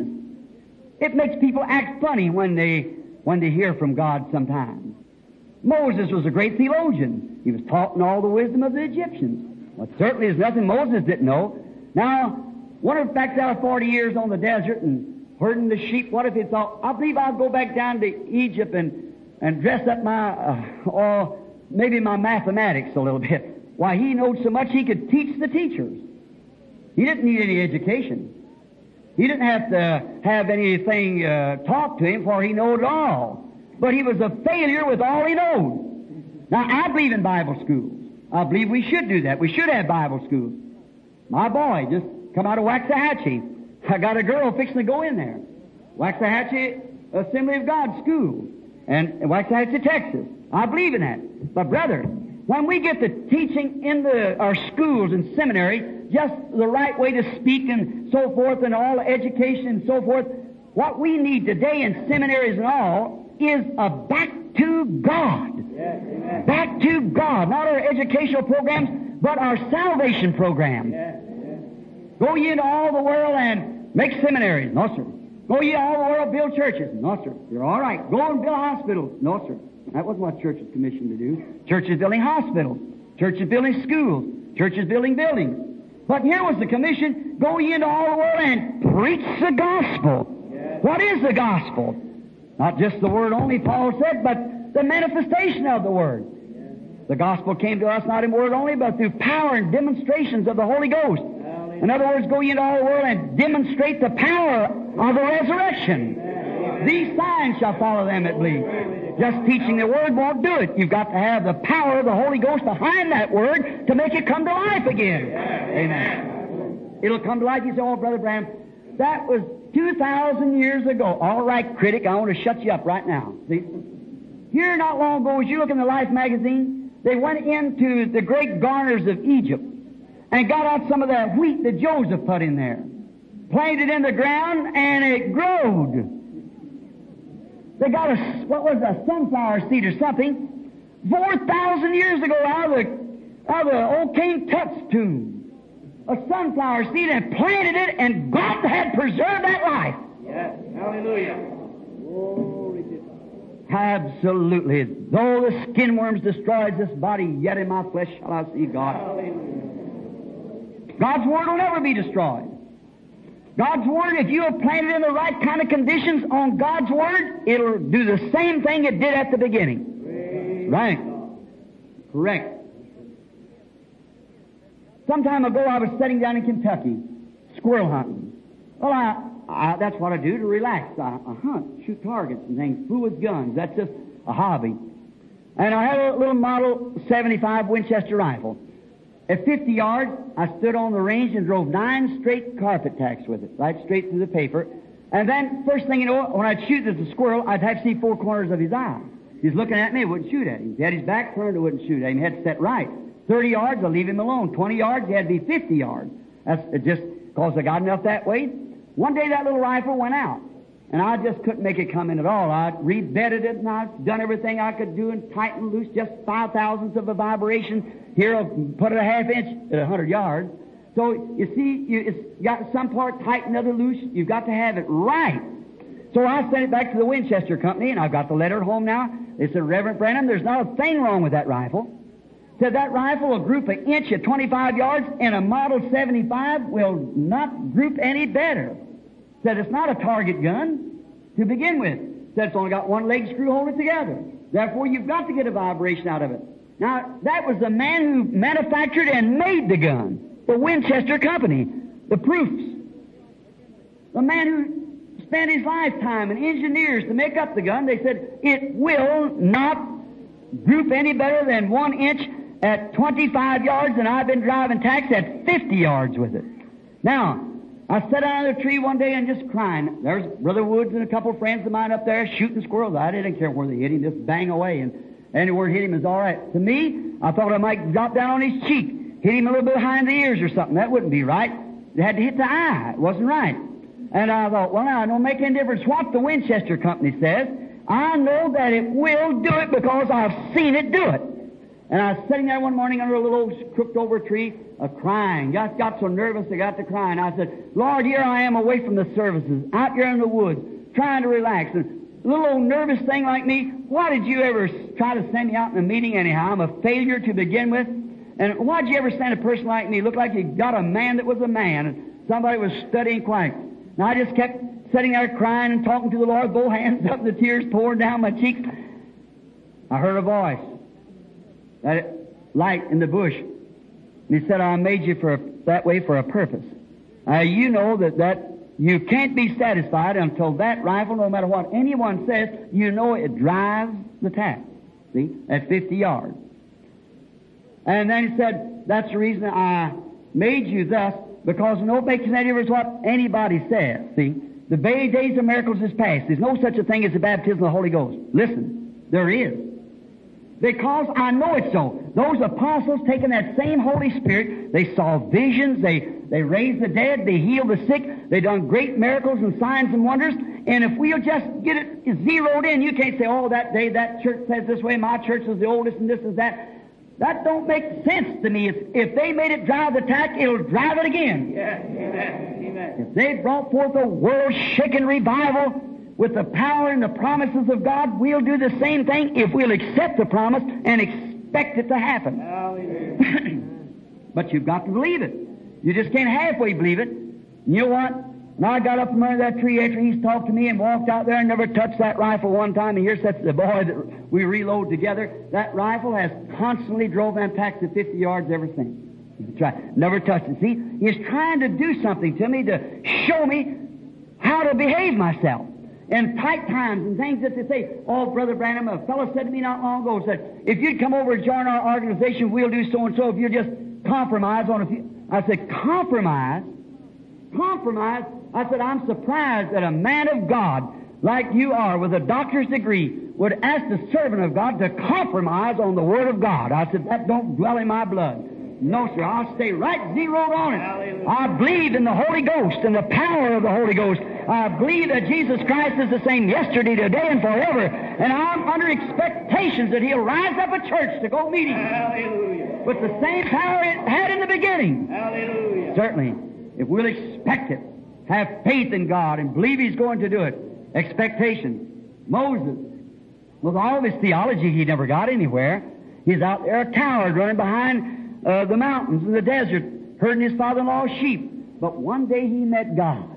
It makes people act funny when they, when they hear from God sometimes. Moses was a great theologian. He was taught in all the wisdom of the Egyptians. Well, certainly there's nothing Moses didn't know. Now, one of the facts out of forty years on the desert and herding the sheep, what if he thought, I believe I'll go back down to Egypt and, and dress up my, uh, or maybe my mathematics a little bit. Why, he knowed so much he could teach the teachers. He didn't need any education. He didn't have to have anything uh, taught to him, for he knowed it all. But he was a failure with all he knowed. Now, I believe in Bible schools. I believe we should do that. We should have Bible schools. My boy just come out of Waxahachie. I got a girl fixing to go in there. Waxahachie Assembly of God School. And Waxahachie, Texas. I believe in that. But brother, when we get the teaching in the, our schools and seminary, just the right way to speak and so forth and all education and so forth, what we need today in seminaries and all is a back to God. Yes, back to God. Not our educational programs, but our salvation program. Yes, yes. Go ye into all the world and make seminaries. No, sir. Go ye all the world, build churches. No, sir. You're all right. Go and build hospitals. No, sir. That wasn't what church is commissioned to do. Church is building hospitals. Church is building schools. Church is building buildings. But here was the commission, go ye into all the world and preach the gospel. Yes. What is the gospel? Not just the word only, Paul said, but the manifestation of the word. Yes. The gospel came to us not in word only, but through power and demonstrations of the Holy Ghost. Hallelujah. In other words, go ye into all the world and demonstrate the power of the resurrection. Yes. These signs shall follow them that believe. Just teaching the Word won't do it. You've got to have the power of the Holy Ghost behind that Word to make it come to life again. Yes. Amen. It'll come to life. You say, oh, Brother Branham, that was two thousand years ago. All right, critic, I want to shut you up right now. See? Here not long ago, as you look in the Life magazine, they went into the great garners of Egypt and got out some of that wheat that Joseph put in there. Planted it in the ground, and it growed. They got a, what was a sunflower seed or something, four thousand years ago out of the, out of the old King Tut's tomb. A sunflower seed, and planted it, and God had preserved that life. Yes, hallelujah. Glory to God. Absolutely. Though the skin worms destroyed this body, yet in my flesh shall I see God. Hallelujah. God's Word will never be destroyed. God's Word, if you have planted in the right kind of conditions on God's Word, it'll do the same thing it did at the beginning. Praise right. God. Correct. Some time ago I was sitting down in Kentucky, squirrel hunting. Well, I, I, that's what I do to relax. I, I hunt, shoot targets and things, fool with guns. That's just a hobby. And I had a little model seventy-five Winchester rifle. At fifty yards, I stood on the range and drove nine straight carpet tacks with it, right straight through the paper. And then, first thing you know, when I'd shoot at the squirrel, I'd have to see four corners of his eye. He's looking at me, I wouldn't shoot at him. If he had his back turned, I wouldn't shoot at him. He had to set right. Thirty yards, I'd leave him alone. Twenty yards, he had to be fifty yards. That's it just because I got enough that way. One day that little rifle went out, and I just couldn't make it come in at all. I'd re-bedded it, and I'd done everything I could do and tightened loose, just five thousandths of a vibration. Here, I'll put it a half inch at a hundred yards. So, you see, you, it's got some part tight, another loose. You've got to have it right. So I sent it back to the Winchester Company, and I've got the letter at home now. They said, Reverend Branham, there's not a thing wrong with that rifle. Said that rifle will group an inch at twenty-five yards, and a Model seventy-five will not group any better. Said it's not a target gun to begin with. Said it's only got one leg screw holding it together. Therefore, you've got to get a vibration out of it. Now, that was the man who manufactured and made the gun, the Winchester Company, the proofs. the man who spent his lifetime and engineers to make up the gun, they said it will not group any better than one inch at twenty-five yards, and I've been driving tacks at fifty yards with it. Now, I sat under a tree one day and just crying. There's Brother Woods and a couple of friends of mine up there shooting squirrels. I didn't care where they hit him, just bang away, and anywhere hit him is all right. To me, I thought I might drop down on his cheek, hit him a little bit behind the ears or something. That wouldn't be right. It had to hit the eye. It wasn't right. And I thought, well, now, it don't make any difference what the Winchester Company says. I know that it will do it because I've seen it do it. And I was sitting there one morning under a little old crooked over tree, uh, crying. Just got so nervous I got to crying. I said, Lord, here I am away from the services, out here in the woods, trying to relax. And a little old nervous thing like me, why did you ever try to send me out in a meeting anyhow? I'm a failure to begin with. And why did you ever send a person like me? Looked like you got a man that was a man, and somebody was studying quiet. And I just kept sitting there crying and talking to the Lord, both hands up, the tears pouring down my cheeks. I heard a voice, that light in the bush. And he said, I made you for a, that way for a purpose. Uh, you know that, that you can't be satisfied until that rifle, no matter what anyone says, you know it drives the tack. See, at fifty yards. And then he said, that's the reason I made you thus, because no makes any difference what anybody says. See, the days of miracles is past. There's no such a thing as the baptism of the Holy Ghost. Listen, there is. Because I know it so. Those apostles taking that same Holy Spirit, they saw visions, they, they raised the dead, they healed the sick, they done great miracles and signs and wonders. And if we'll just get it zeroed in, you can't say, oh, that day that church says this way, my church is the oldest and this and that. That don't make sense to me. If, if they made it drive the tack, it'll drive it again. Yes, amen, amen. If they brought forth a world-shaking revival with the power and the promises of God, we'll do the same thing if we'll accept the promise and expect it to happen. Hallelujah. But you've got to believe it. You just can't halfway believe it. You know what? And I got up from under that tree after he's talked to me and walked out there and never touched that rifle one time. And here sits the boy that we reload together. That rifle has constantly drove them packs at fifty yards ever since. He's tried, never touched it. See, he's trying to do something to me to show me how to behave myself in tight times and things that they say. Oh, Brother Branham, a fellow said to me not long ago, said, if you'd come over and join our organization, we'll do so and so. If you just compromise on a few. I said, compromise? Compromise? I said, I'm surprised that a man of God like you are with a doctor's degree would ask the servant of God to compromise on the Word of God. I said, that don't dwell in my blood. No, sir, I'll stay right zeroed on it. Hallelujah. I believe in the Holy Ghost and the power of the Holy Ghost. I believe that Jesus Christ is the same yesterday, today, and forever. And I'm under expectations that He'll rise up a church to go meet Him. Hallelujah. With the same power it had in the beginning. Hallelujah. Certainly, if we'll expect it, have faith in God and believe He's going to do it. Expectation. Moses, with all of his theology, he never got anywhere. He's out there a coward running behind uh, the mountains in the desert, herding his father-in-law's sheep. But one day he met God.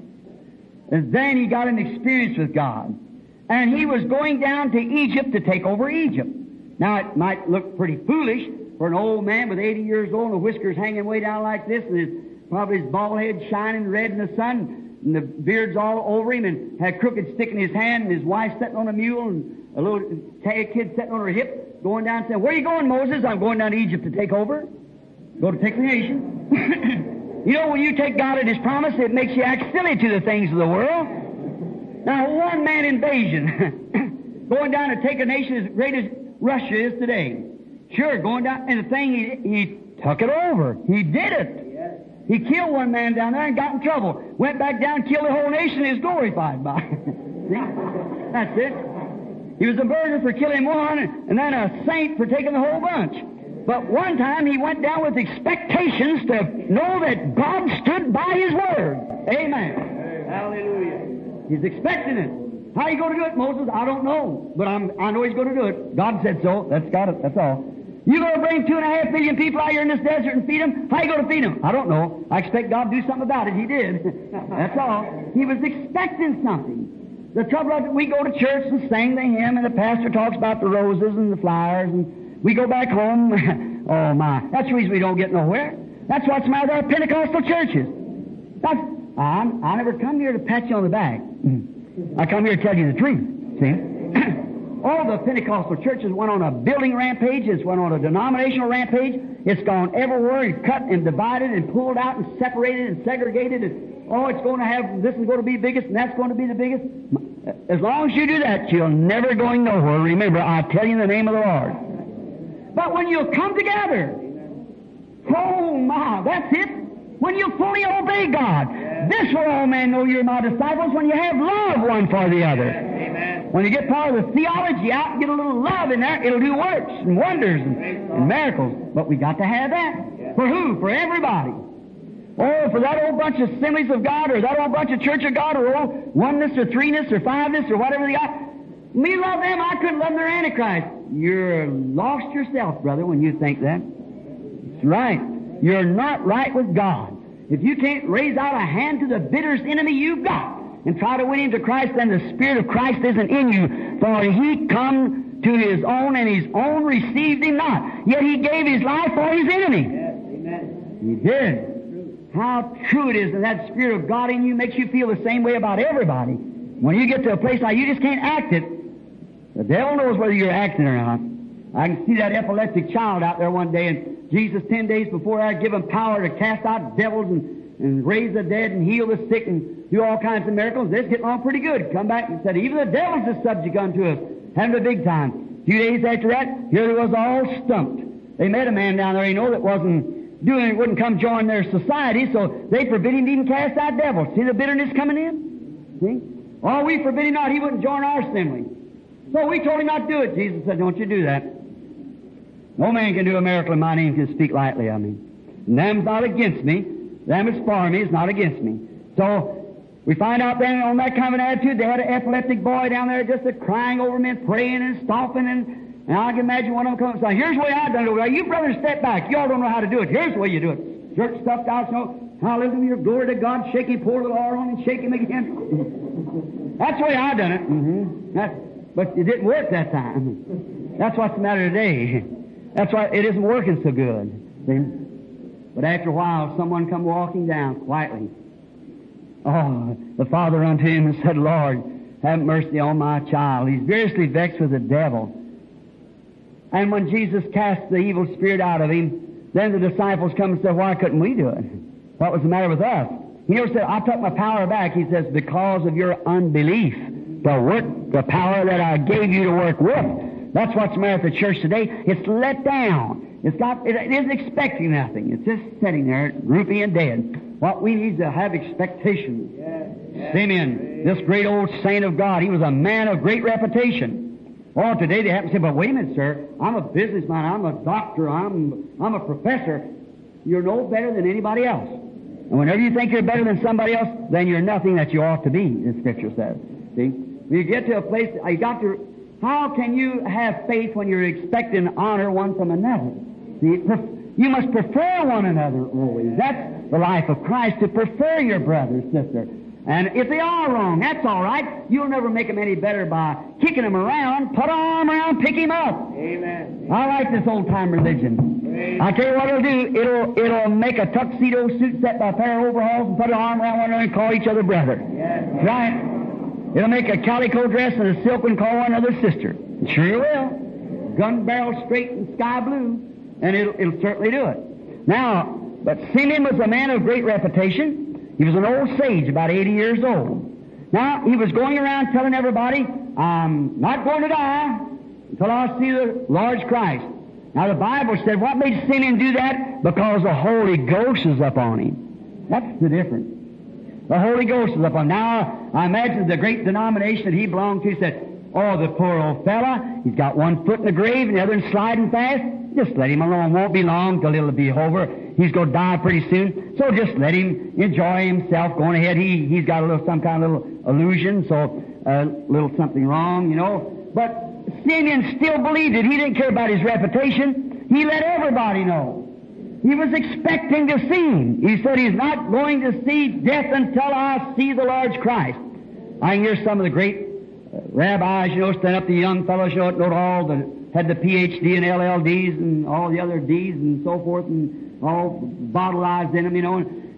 And then he got an experience with God. And he was going down to Egypt to take over Egypt. Now, it might look pretty foolish for an old man with eighty years old and the whiskers hanging way down like this and his, probably his bald head shining red in the sun and the beard's all over him and had a crooked stick in his hand and his wife sitting on a mule and a little kid sitting on her hip going down saying, where are you going, Moses? I'm going down to Egypt to take over. Go to take the nation. You know, when you take God at His promise, it makes you act silly to the things of the world. Now, one man invasion, going down to take a nation as great as Russia is today. Sure, going down, and the thing, he, he took it over. He did it. He killed one man down there and got in trouble. Went back down, killed the whole nation, and is glorified by it. See? That's it. He was a murderer for killing one, and then a saint for taking the whole bunch. But one time he went down with expectations to know that God stood by His Word. Amen. Hallelujah. He's expecting it. How are you going to do it, Moses? I don't know. But I'm, I know He's going to do it. God said so. That's got it. That's all. You going to bring two and a half million people out here in this desert and feed them? How are you going to feed them? I don't know. I expect God to do something about it. He did. That's all. He was expecting something. The trouble is that we go to church and sing the hymn and the pastor talks about the roses and the flowers and we go back home. Oh, my. That's the reason we don't get nowhere. That's what's the matter with our Pentecostal churches. That's, I'm, I never come here to pat you on the back. I come here to tell you the truth. See? All the Pentecostal churches went on a building rampage. It's went on a denominational rampage. It's gone everywhere and cut and divided and pulled out and separated and segregated. And, oh, it's going to have, this is going to be biggest and that's going to be the biggest. As long as you do that, you're never going nowhere. Remember, I tell you in the name of the Lord. But when you come together, oh my, that's it. When you fully obey God, this will all men know you're my disciples, when you have love one for the other. Amen. When you get part of the theology out and get a little love in there, it'll do works and wonders and, and miracles. But we got to have that. For who? For everybody. Oh, for that old bunch of Assemblies of God or that old bunch of Church of God or old oneness or threeness or fiveness or whatever they got. Me love them, I couldn't love their Antichrist. You're lost yourself, brother, when you think that. That's right. You're not right with God. If you can't raise out a hand to the bitterest enemy you've got and try to win him to Christ, then the Spirit of Christ isn't in you. For he come to his own, and his own received him not. Yet he gave his life for his enemy. Yes, amen. He did. How true it is that that Spirit of God in you makes you feel the same way about everybody. When you get to a place like you just can't act it, the devil knows whether you're acting or not. I can see that epileptic child out there one day, and Jesus, ten days before that, give him power to cast out devils and, and raise the dead and heal the sick and do all kinds of miracles. They're getting on pretty good. Come back and said, even the devil's is subject unto us. Having a big time. A few days after that, here they was all stumped. They met a man down there, you know, that wasn't doing it, wouldn't come join their society, so they forbid him to even cast out devils. See the bitterness coming in? See? Oh, we forbid him not. He wouldn't join our assembly. So we told him not to do it. Jesus said, don't you do that. No man can do a miracle in my name, can speak lightly of me. And them's not against me. Them is for me, is not against me. So we find out then on that kind of an attitude, they had an epileptic boy down there just a crying over me and praying and stomping, and, and I can imagine one of them comes and says, here's the way I done it over there. You brothers step back. You all don't know how to do it. Here's the way you do it. Shirt stuffed out, you know, hallelujah, glory to God, shake him, pour a little oil on him, shake him again. That's the way I done it. Mm-hmm. That's, but it didn't work that time. That's what's the matter today. That's why it isn't working so good. See? But after a while, someone come walking down quietly. Oh, the father unto him and said, Lord, have mercy on my child. He's variously vexed with the devil. And when Jesus cast the evil spirit out of him, then the disciples come and said, why couldn't we do it? What was the matter with us? He never said, I took my power back. He says, because of your unbelief. The work, the power that I gave you to work with. That's what's the matter with the church today. It's let down. It's got, it, it isn't expecting nothing. It's just sitting there, droopy and dead. What we need is to have expectations. Yes, yes. Simeon, this great old saint of God, he was a man of great reputation. Oh, today they happen to say, but wait a minute, sir, I'm a businessman, I'm a doctor, I'm, I'm a professor. You're no better than anybody else. And whenever you think you're better than somebody else, then you're nothing that you ought to be, the Scripture says. See? When you get to a place, you got to, how can you have faith when you're expecting honor one from another? See, you must prefer one another always. That's the life of Christ, to prefer your brother, sister. And if they are wrong, that's all right. You'll never make them any better by kicking them around. Put an arm around, pick him up. Amen. I like this old-time religion. Amen. I tell you what it'll do. It'll it'll make a tuxedo suit set by a pair of overalls and put an arm around one another and call each other brother. Yes. Right? It'll make a calico dress and a silk and call one another sister. It sure will. Gun barrel straight and sky blue. And it'll, it'll certainly do it. Now, but Simeon was a man of great reputation. He was an old sage, about eighty years old. Now, he was going around telling everybody, I'm not going to die until I see the Lord's Christ. Now, the Bible said, what made Simeon do that? Because the Holy Ghost is upon him. That's the difference. The Holy Ghost is upon him. Now, I imagine the great denomination that he belonged to said, oh, the poor old fella, he's got one foot in the grave and the other in sliding fast. Just let him alone. Won't be long till it'll be over. He's going to die pretty soon. So just let him enjoy himself going ahead. He, he's got a little, some kind of little illusion, so a uh, little something wrong, you know. But Simeon still believed it. He didn't care about his reputation. He let everybody know. He was expecting to see him. He said he's not going to see death until I see the Lord's Christ. I can hear some of the great uh, rabbis, you know, stand up, the young fellows, you know, know all the had the P H D and L L Ds and all the other Ds and so forth and all bottlized in them, you know. And,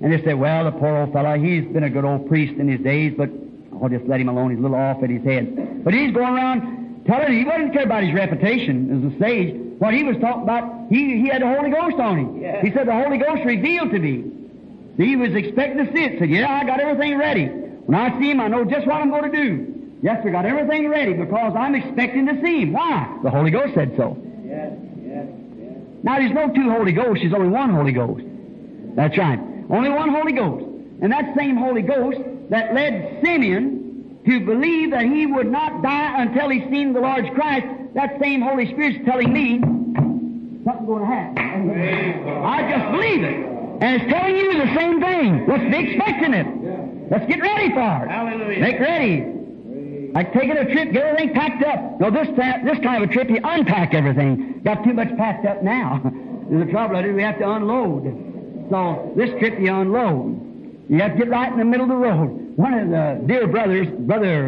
And they said, well, the poor old fellow, he's been a good old priest in his days, but I'll just let him alone. He's a little off at his head. But he's going around telling, he wasn't care about his reputation as a sage. What he was talking about, he, he had the Holy Ghost on him. Yeah. He said, the Holy Ghost revealed to me. See, he was expecting to see it. Said, yeah, I got everything ready. When I see him, I know just what I'm going to do. Yes, we got everything ready because I'm expecting to see him. Why? The Holy Ghost said so. Yes, yes, yes. Now, there's no two Holy Ghosts. There's only one Holy Ghost. That's right. Only one Holy Ghost. And that same Holy Ghost that led Simeon to believe that he would not die until he seen the Lord's Christ, that same Holy Spirit's telling me something's going to happen. I just believe it. And it's telling you the same thing. Let's be expecting it. Let's get ready for it. Hallelujah. Make ready. Like taking a trip, get everything packed up. No, this this kind of a trip, you unpack everything. Got too much packed up now. There's a trouble. I do. We have to unload. So this trip, you unload. You have to get right in the middle of the road. One of the dear brothers, brother,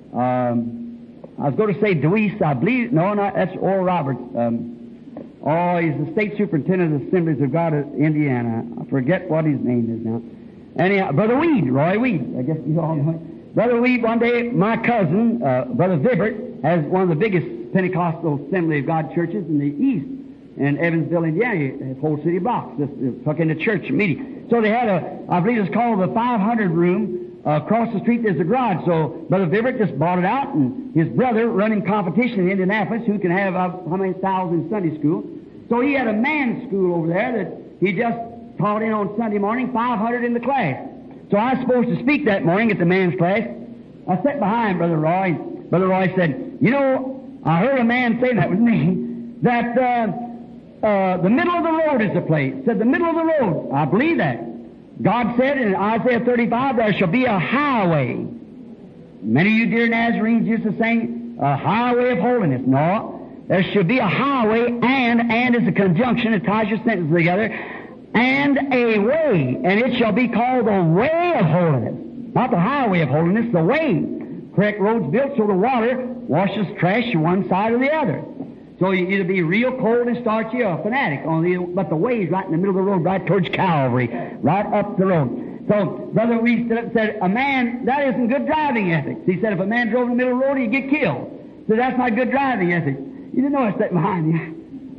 um, I was going to say Deweese, I believe. No, not that's Oral Roberts. Um, oh, he's the state superintendent of the Assemblies of God of Indiana. I forget what his name is now. Anyhow, Brother Weed, Roy Weed. I guess you all know him. Brother Weed, one day, my cousin, uh, Brother Vibert, has one of the biggest Pentecostal Assembly of God churches in the East, in Evansville, Indiana, his whole city blocks, just uh, took in the church meeting. So they had a, I believe it's called the five hundred room, uh, across the street there's a garage. So Brother Vibert just bought it out, and his brother running competition in Indianapolis, who can have uh, how many thousand Sunday school. So he had a man's school over there that he just taught in on Sunday morning, five hundred in the class. So I was supposed to speak that morning at the man's class. I sat behind Brother Roy. Brother Roy said, you know, I heard a man say, that was me, that uh, uh, the middle of the road is the place. Said the middle of the road. I believe that. God said in Isaiah thirty-five, there shall be a highway. Many of you dear Nazarenes used to sing, a highway of holiness. No, there should be a highway, and, and is a conjunction, it ties your sentences together, and a way, and it shall be called the way of holiness. Not the highway of holiness, the way. Correct roads built so the water washes trash to one side or the other. So you either be real cold and start you a fanatic, on the, but the way is right in the middle of the road, right towards Calvary, right up the road. So Brother Reese stood up and said, a man, that isn't good driving ethics. He said if a man drove in the middle of the road, he'd get killed. So that's not good driving ethics. You didn't know I sat behind you.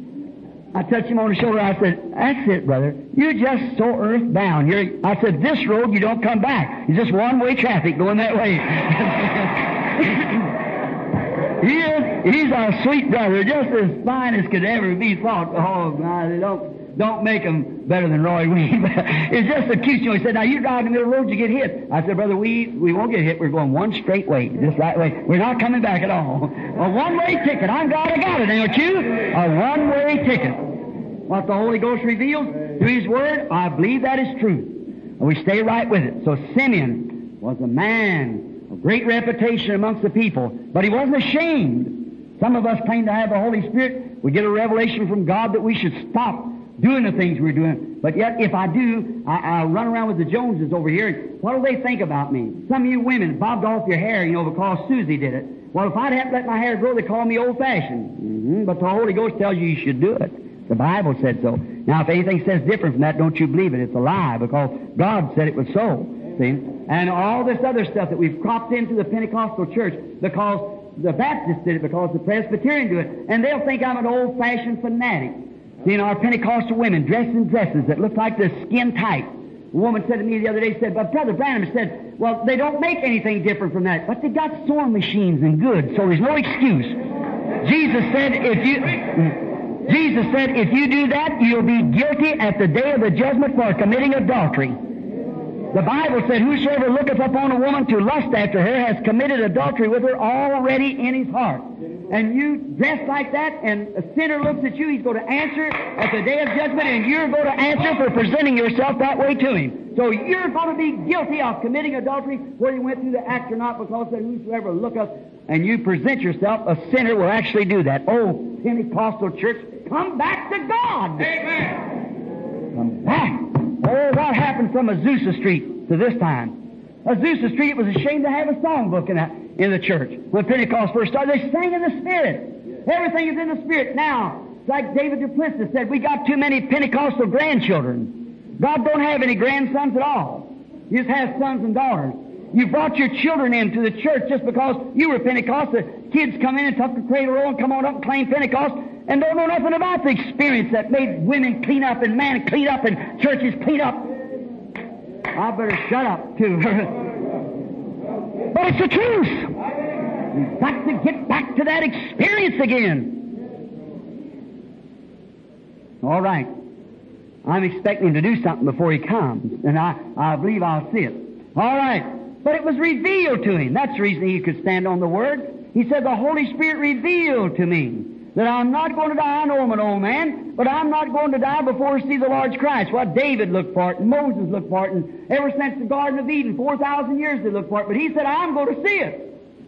I touched him on the shoulder. I said, that's it, brother. You're just so earthbound. You're, I said, this road, you don't come back. It's just one-way traffic going that way. he is, he's our sweet brother, just as fine as could ever be thought. Oh, God, don't, don't make him better than Roy Weed. It's just a cute, you know. He said, now you drive in the middle of the road, you get hit. I said, Brother Weed, we won't get hit. We're going one straight way, this right way. We're not coming back at all. A one-way ticket. I'm glad I got it, ain't you? A one-way ticket. What the Holy Ghost reveals through His Word, I believe that is true. We stay right with it. So Simeon was a man of great reputation amongst the people, but he wasn't ashamed. Some of us claim to have the Holy Spirit. We get a revelation from God that we should stop doing the things we're doing. But yet, if I do, I, I run around with the Joneses over here. What do they think about me? Some of you women bobbed off your hair, you know, because Susie did it. Well, if I'd have let my hair grow, they call me old-fashioned. Mm-hmm. But the Holy Ghost tells you you should do it. The Bible said so. Now, if anything says different from that, don't you believe it. It's a lie, because God said it was so. See? And all this other stuff that we've cropped into the Pentecostal church, because the Baptists did it, because the Presbyterian do it, and they'll think I'm an old-fashioned fanatic. See, our Pentecostal women dressed in dresses that look like they're skin tight. A woman said to me the other day, said, but Brother Branham said, well, they don't make anything different from that, but they got sewing machines and goods, so there's no excuse. Jesus said, if you... Jesus said, if you do that, you'll be guilty at the day of the judgment for committing adultery. The Bible said, whosoever looketh upon a woman to lust after her has committed adultery with her already in his heart. And you dress like that, and a sinner looks at you, he's going to answer at the day of judgment, and you're going to answer for presenting yourself that way to him. So you're going to be guilty of committing adultery, whether you went through the act or not, because that whosoever looketh and you present yourself, a sinner will actually do that. Oh, Pentecostal church, come back to God. Amen. Come back. Oh, what happened from Azusa Street to this time? Azusa Street was ashamed to have a songbook in, a, in the church. When Pentecost first started, they sang in the Spirit. Everything is in the Spirit. Now, it's like David Duplessis said, we got too many Pentecostal grandchildren. God don't have any grandsons at all. He just has sons and daughters. You brought your children into the church just because you were Pentecost. The kids come in and tuck the cradle roll and come on up and claim Pentecost and don't know nothing about the experience that made women clean up and men clean up and churches clean up. I better shut up, too. But it's the truth. We've got to get back to that experience again. All right. I'm expecting him to do something before he comes, and I, I believe I'll see it. All right. But it was revealed to him. That's the reason he could stand on the Word. He said, the Holy Spirit revealed to me that I'm not going to die. I know I'm an old man, but I'm not going to die before I see the Lord's Christ. Well, David looked for it, and Moses looked for it, and ever since the Garden of Eden, four thousand years they looked for it. But he said, I'm going to see it.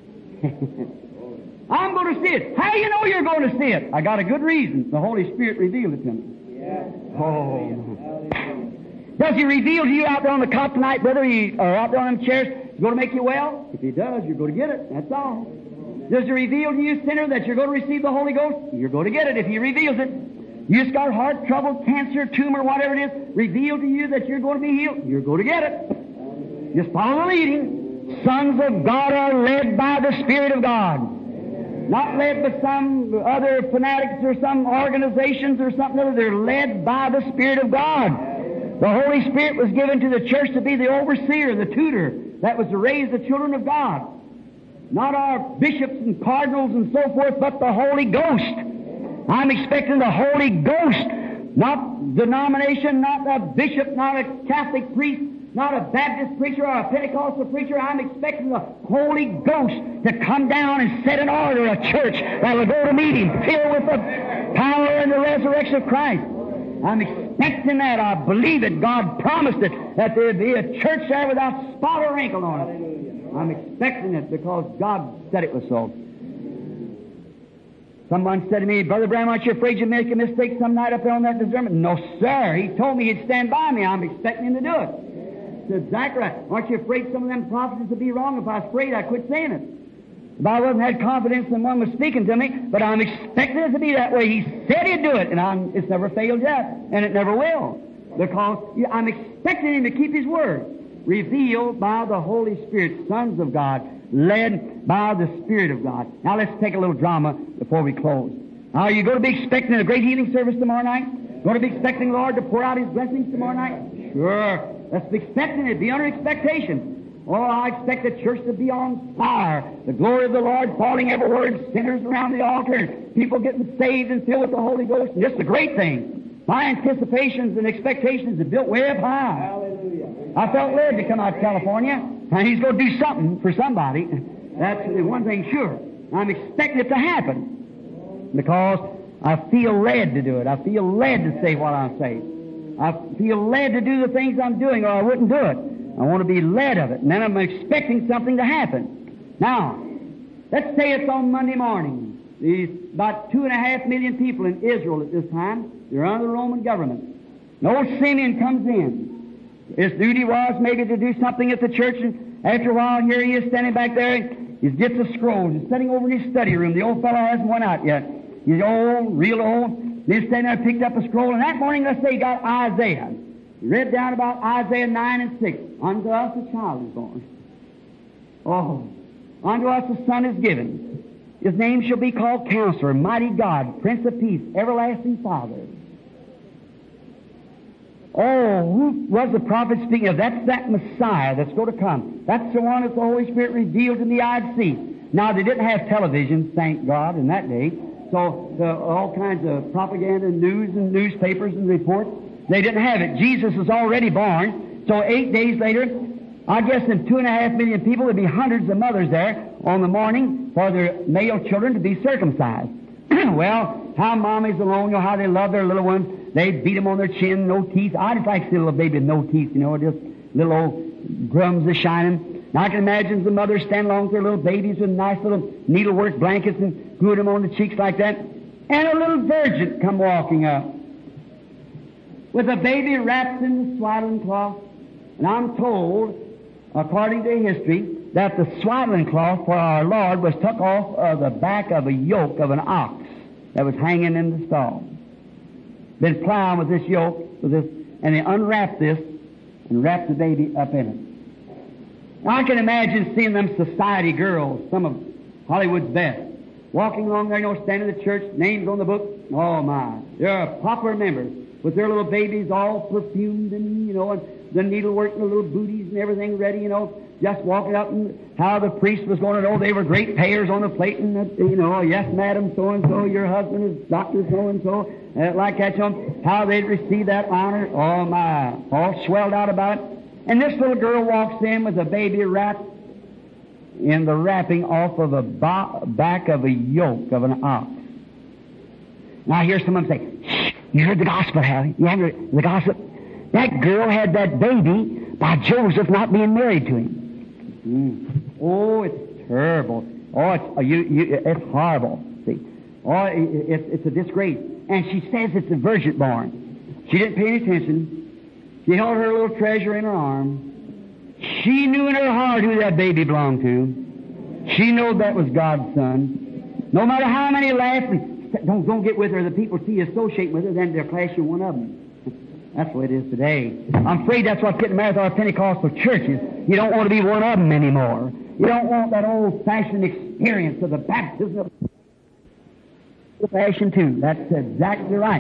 I'm going to see it. How do you know you're going to see it? I got a good reason. The Holy Spirit revealed it to me. Yes. Oh. Does He reveal to you out there on the cot tonight, brother, you, or out there on them chairs, He's going to make you well? If He does, you're going to get it. That's all. Does He reveal to you, sinner, that you're going to receive the Holy Ghost? You're going to get it if He reveals it. You just got heart trouble, cancer, tumor, whatever it is, revealed to you that you're going to be healed. You're going to get it. Just follow the leading. Sons of God are led by the Spirit of God. Not led by some other fanatics or some organizations or something other. They're led by the Spirit of God. The Holy Spirit was given to the church to be the overseer, the tutor, that was to raise the children of God. Not our bishops and cardinals and so forth, but the Holy Ghost. I'm expecting the Holy Ghost, not denomination, not a bishop, not a Catholic priest, not a Baptist preacher or a Pentecostal preacher. I'm expecting the Holy Ghost to come down and set in order a church that will go to meeting, filled with the power and the resurrection of Christ. I'm expecting that. I believe it. God promised it, that there'd be a church there without spot or wrinkle on it. I'm expecting it because God said it was so. Someone said to me, Brother Branham, aren't you afraid you'll make a mistake some night up there on that discernment? No, sir. He told me he'd stand by me. I'm expecting him to do it. That's exactly right. Aren't you afraid some of them prophets would be wrong? If I was afraid, I'd quit saying it. If I wasn't had confidence in one was speaking to me, but I'm expecting it to be that way. He said he'd do it, and I'm, it's never failed yet, and it never will. Because I'm expecting him to keep his word. Revealed by the Holy Spirit, sons of God, led by the Spirit of God. Now let's take a little drama before we close. Now, are you going to be expecting a great healing service tomorrow night? Going to be expecting the Lord to pour out His blessings tomorrow night? Sure. Let's be expecting it. Be under expectation. Oh, I expect the church to be on fire. The glory of the Lord falling everywhere, and sinners around the altar, people getting saved and filled with the Holy Ghost. And just a great thing. My anticipations and expectations are built way up high. Hallelujah. I felt led to come out to California, and He's going to do something for somebody. That's the one thing sure. I'm expecting it to happen because I feel led to do it. I feel led to say what I'm saying. I feel led to do the things I'm doing, or I wouldn't do it. I want to be led of it, and then I'm expecting something to happen. Now, let's say it's on Monday morning. There's about two and a half million people in Israel at this time. They're under the Roman government. And old Simeon comes in. His duty was maybe to do something at the church, and after a while, here he is standing back there. He gets a scroll. He's sitting over in his study room. The old fellow hasn't went out yet. He's old, real old. He's standing there, picked up a scroll, and that morning, let's say he got Isaiah. He read down about Isaiah nine and six. Unto us a child is born. Oh, unto us a son is given. His name shall be called Counselor, Mighty God, Prince of Peace, Everlasting Father. Oh, who was the prophet speaking of? That's that Messiah that's going to come. That's the one that the Holy Spirit revealed to me I'd see. Now, they didn't have television, thank God, in that day. So, the, all kinds of propaganda, news and newspapers and reports, they didn't have it. Jesus was already born. So, eight days later, I guess in two and a half million people, there'd be hundreds of mothers there on the morning for their male children to be circumcised. Well, how mommies alone, you know how they love their little ones. They beat them on their chin, no teeth. I just like to see a little baby with no teeth, you know, just little old grums a shining. Now I can imagine the mothers stand along with their little babies with nice little needlework blankets and glue them on the cheeks like that. And a little virgin come walking up with a baby wrapped in the swaddling cloth. And I'm told, according to history, that the swaddling cloth for our Lord was took off of the back of a yoke of an ox that was hanging in the stall. Been plowing with this yoke, with this and they unwrapped this and wrapped the baby up in it. Now, I can imagine seeing them society girls, some of Hollywood's best, walking along there, you know, standing in the church, names on the book. Oh, my. They're popular members with their little babies all perfumed and, you know, and the needlework and the little booties and everything ready, you know, just walking up, and how the priest was going to know they were great payers on the plate, and, that, you know, yes, madam, so-and-so, your husband is Doctor so-and-so, uh, like that, you know, how they'd receive that honor. Oh, my. All swelled out about it. And this little girl walks in with a baby wrapped in the wrapping off of a bo- back of a yoke of an ox. Now I hear someone say, "Shh, you heard the gospel, Harry? You haven't heard the gospel? That girl had that baby by Joseph not being married to him." Mm. Oh, it's terrible. Oh, it's, uh, you, you, it's horrible. See, oh, it, it, it's a disgrace. And she says it's a virgin born. She didn't pay any attention. She held her little treasure in her arm. She knew in her heart who that baby belonged to. She knew that was God's son. No matter how many laugh, don't don't get with her. The people see you associate with her, then they'll class you one of them. That's the way it is today. I'm afraid that's what's getting married with our Pentecostal churches. You don't want to be one of them anymore. You don't want that old-fashioned experience of the baptism of the passion too. That's exactly right.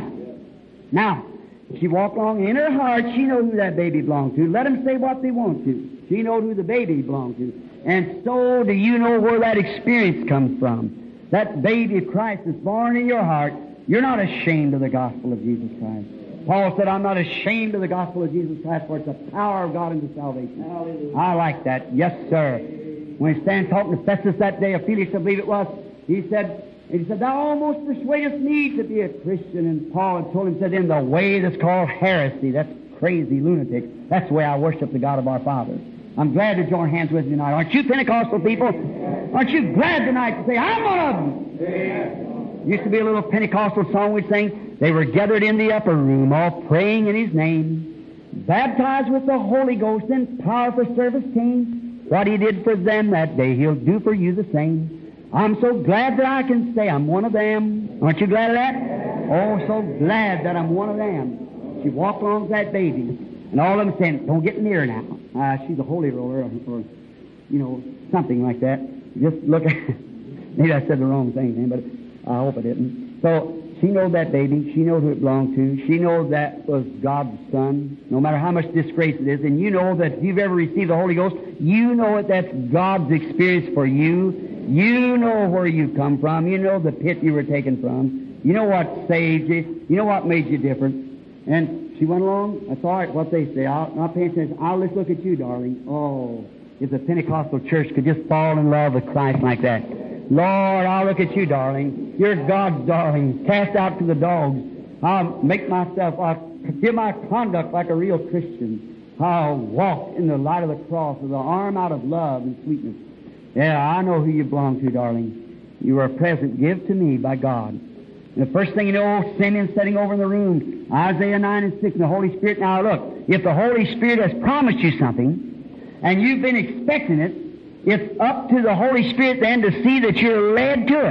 Now, she walked along in her heart. She knows who that baby belonged to. Let them say what they want to. She knows who the baby belonged to. And so do you know where that experience comes from. That baby of Christ is born in your heart. You're not ashamed of the gospel of Jesus Christ. Paul said, I'm not ashamed of the gospel of Jesus Christ, for it's the power of God unto salvation. Hallelujah. I like that. Yes, sir. When he stand talking to Festus that day, of Felix, I believe it was, he said, he said, thou almost persuadest me to be a Christian. And Paul had told him, said, in the way that's called heresy. That's crazy lunatic. That's the way I worship the God of our fathers. I'm glad to join hands with you tonight. Aren't you Pentecostal people? Aren't you glad tonight to say, I'm one of them? Amen. Used to be a little Pentecostal song we'd sing. They were gathered in the upper room, all praying in His name, baptized with the Holy Ghost, and power for service came. What He did for them that day, He'll do for you the same. I'm so glad that I can say I'm one of them. Aren't you glad of that? Oh, so glad that I'm one of them. She walked along with that baby, and all of them saying, don't get near her now. Uh, she's a holy roller, or, or, you know, something like that. Just look at maybe I said the wrong thing then, but I hope I didn't. So she knows that baby. She knows who it belonged to. She knows that was God's son, no matter how much disgrace it is. And you know that if you've ever received the Holy Ghost, you know that that's God's experience for you. You know where you come from. You know the pit you were taken from. You know what saved you. You know what made you different. And she went along. That's all right, what they say. I'll not pay attention. I'll just look at you, darling. Oh, if the Pentecostal church could just fall in love with Christ like that. Lord, I'll look at you, darling. You're God's darling. Cast out to the dogs. I'll make myself, I'll give my conduct like a real Christian. I'll walk in the light of the cross with the arm out of love and sweetness. Yeah, I know who you belong to, darling. You are a present gift to me by God. And the first thing you know, Simeon sitting over in the room, Isaiah nine and six, and the Holy Spirit. Now look, if the Holy Spirit has promised you something, and you've been expecting it, it's up to the Holy Spirit then to see that you're led to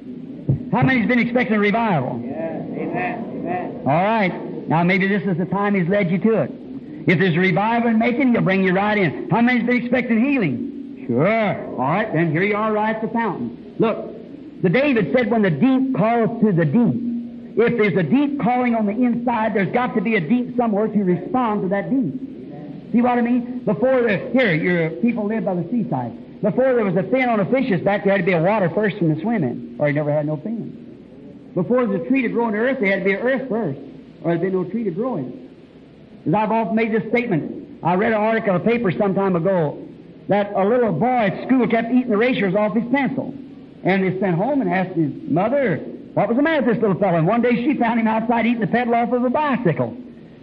it. How many's been expecting a revival? Yes, amen, amen. All right. Now maybe this is the time He's led you to it. If there's a revival in making, He'll bring you right in. How many's been expecting healing? Sure. All right, then here you are right at the fountain. Look, the David said when the deep calls to the deep, if there's a deep calling on the inside, there's got to be a deep somewhere to respond to that deep. See what I mean? Before the, here, your people live by the seaside. Before there was a fin on a fish's back, there had to be a water first from the swimming, or he never had no fin. Before there was a tree to grow in the earth, there had to be an earth first, or there'd be no tree to grow in. As I've often made this statement, I read an article in a paper some time ago that a little boy at school kept eating the erasers off his pencil. And they sent home and asked his mother, what was the matter with this little fellow? And one day she found him outside eating the pedal off of a bicycle.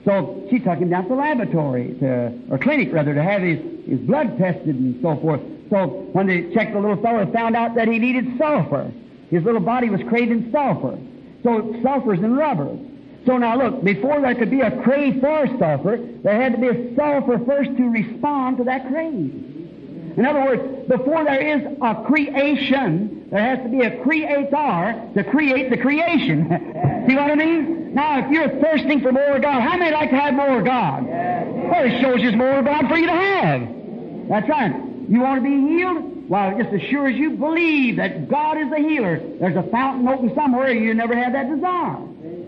So she took him down to the laboratory, to, or clinic rather, to have his, his blood tested and so forth. So when they checked the little fellow, they found out that he needed sulfur. His little body was craving sulfur. So sulfur's in rubber. So now look, before there could be a crave for sulfur, there had to be a sulfur first to respond to that crave. In other words, before there is a creation, there has to be a creator to create the creation. See what I mean? Now, if you're thirsting for more of God, how many like to have more of God? Well, it shows there's more of God for you to have. That's right. You want to be healed? Well, just as sure as you believe that God is a healer, there's a fountain open somewhere, you never had that desire.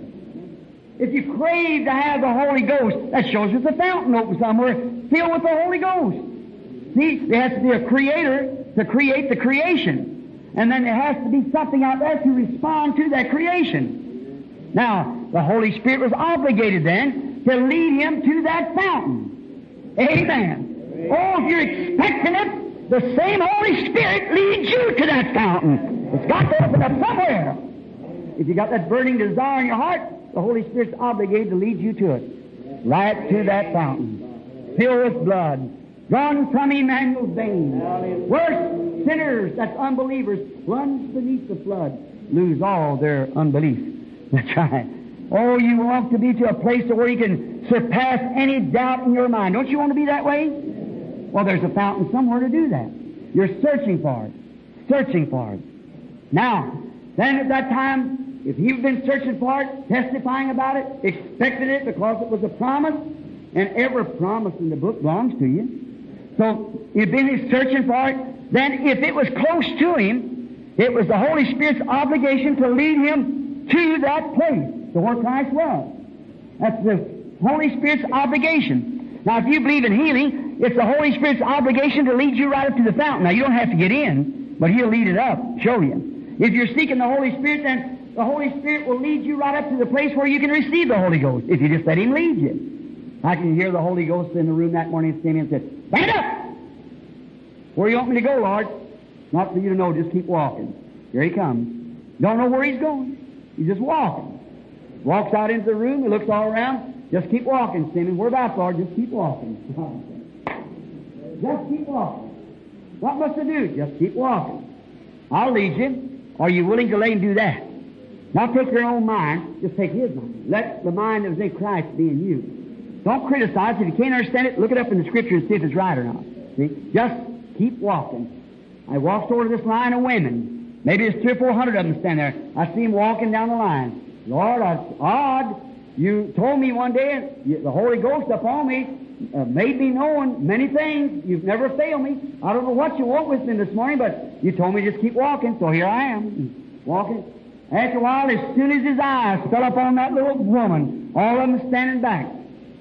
If you crave to have the Holy Ghost, that shows there's a fountain open somewhere filled with the Holy Ghost. See, there has to be a creator to create the creation. And then there has to be something out there to respond to that creation. Now, the Holy Spirit was obligated then to lead him to that fountain. Amen. Oh, if you're expecting it, the same Holy Spirit leads you to that fountain. It's got to open up somewhere. If you got that burning desire in your heart, the Holy Spirit's obligated to lead you to it. Right to that fountain. Filled with blood. Drawn from Emmanuel's veins. Worse, sinners, that's unbelievers, plunge beneath the flood, lose all their unbelief. That's right. Oh, you want to be to a place where you can surpass any doubt in your mind. Don't you want to be that way? Well, there's a fountain somewhere to do that. You're searching for it. Searching for it. Now, then at that time, if you've been searching for it, testifying about it, expected it because it was a promise, and every promise in the book belongs to you. So, you've been searching for it, then if it was close to him, it was the Holy Spirit's obligation to lead him to that place, to where Christ was. That's the Holy Spirit's obligation. Now, if you believe in healing, it's the Holy Spirit's obligation to lead you right up to the fountain. Now, you don't have to get in, but He'll lead it up, show you. If you're seeking the Holy Spirit, then the Holy Spirit will lead you right up to the place where you can receive the Holy Ghost, if you just let Him lead you. I can hear the Holy Ghost in the room that morning standing and said, "Stand up! Where you want me to go, Lord?" Not for you to know, just keep walking. Here He comes. Don't know where He's going. He's just walking. Walks out into the room, He looks all around. Just keep walking, Simeon. Whereabouts, Lord? Just keep walking. Just keep walking. What must I do? Just keep walking. I'll lead you. Are you willing to let Him do that? Not take your own mind, just take His mind. Let the mind that was in Christ be in you. Don't criticize. If you can't understand it, look it up in the Scripture and see if it's right or not. See? Just keep walking. I walked over to this line of women. Maybe there's three or four hundred of them standing there. I see them walking down the line. Lord, I, odd. You told me one day, you, the Holy Ghost upon me, uh, made me knowing many things. You've never failed me. I don't know what you want with me this morning, but you told me just keep walking, so here I am, walking. After a while, as soon as his eyes fell upon that little woman, all of them standing back,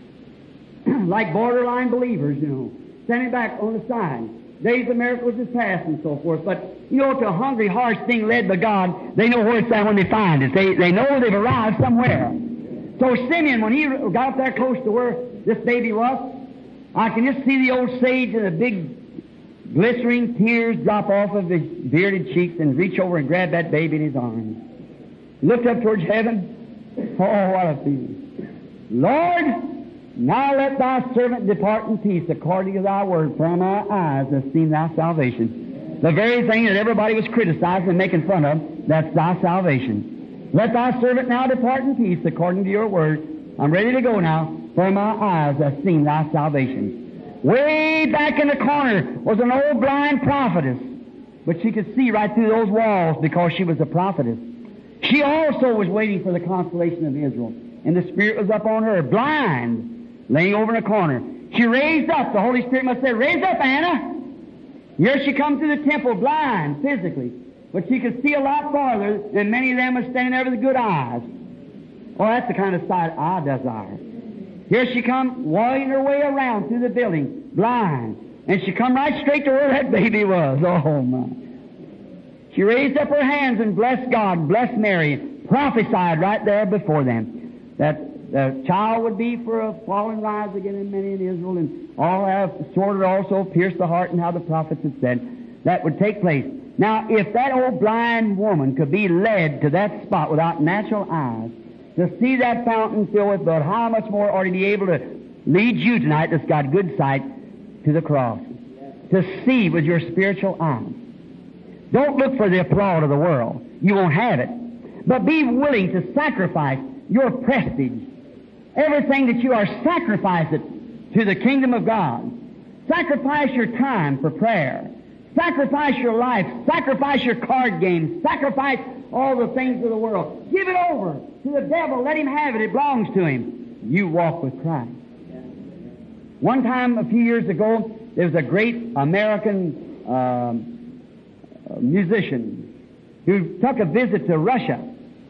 like borderline believers, you know, standing back on the side. Days of miracles is past and so forth. But, you know, to a hungry heart being led by God, they know where it's at when they find it. They, they know they've arrived somewhere. So Simeon, when he got up there close to where this baby was, I can just see the old sage and the big glistering tears drop off of his bearded cheeks and reach over and grab that baby in his arms. He looked up towards heaven. Oh, what a feeling. Lord, now let thy servant depart in peace according to thy word, for my eyes have seen thy salvation. The very thing that everybody was criticizing and making fun of, that's thy salvation. Let thy servant now depart in peace according to your word. I'm ready to go now, for my eyes have seen thy salvation. Way back in the corner was an old blind prophetess, but she could see right through those walls because she was a prophetess. She also was waiting for the consolation of Israel, and the Spirit was up on her, blind, laying over in a corner. She raised up. The Holy Spirit must say, "Raise up, Anna." Here she comes to the temple, blind, physically. But she could see a lot farther than many of them are standing there with good eyes. Oh, that's the kind of sight I desire. Here she come, walking her way around through the building, blind. And she come right straight to where that baby was. Oh, my. She raised up her hands and blessed God, blessed Mary, prophesied right there before them that the child would be for a fall and rise again in many in Israel, and all have sorted also pierced the heart, and how the prophets had said that would take place. Now, if that old blind woman could be led to that spot without natural eyes to see that fountain filled with blood, how much more ought He be able to lead you tonight that's got good sight to the cross, to see with your spiritual eyes. Don't look for the applaud of the world. You won't have it. But be willing to sacrifice your prestige, everything that you are, sacrifice it to the kingdom of God. Sacrifice your time for prayer. Sacrifice your life. Sacrifice your card games. Sacrifice all the things of the world. Give it over to the devil. Let him have it. It belongs to him. You walk with Christ. One time, a few years ago, there was a great American um, uh, musician who took a visit to Russia,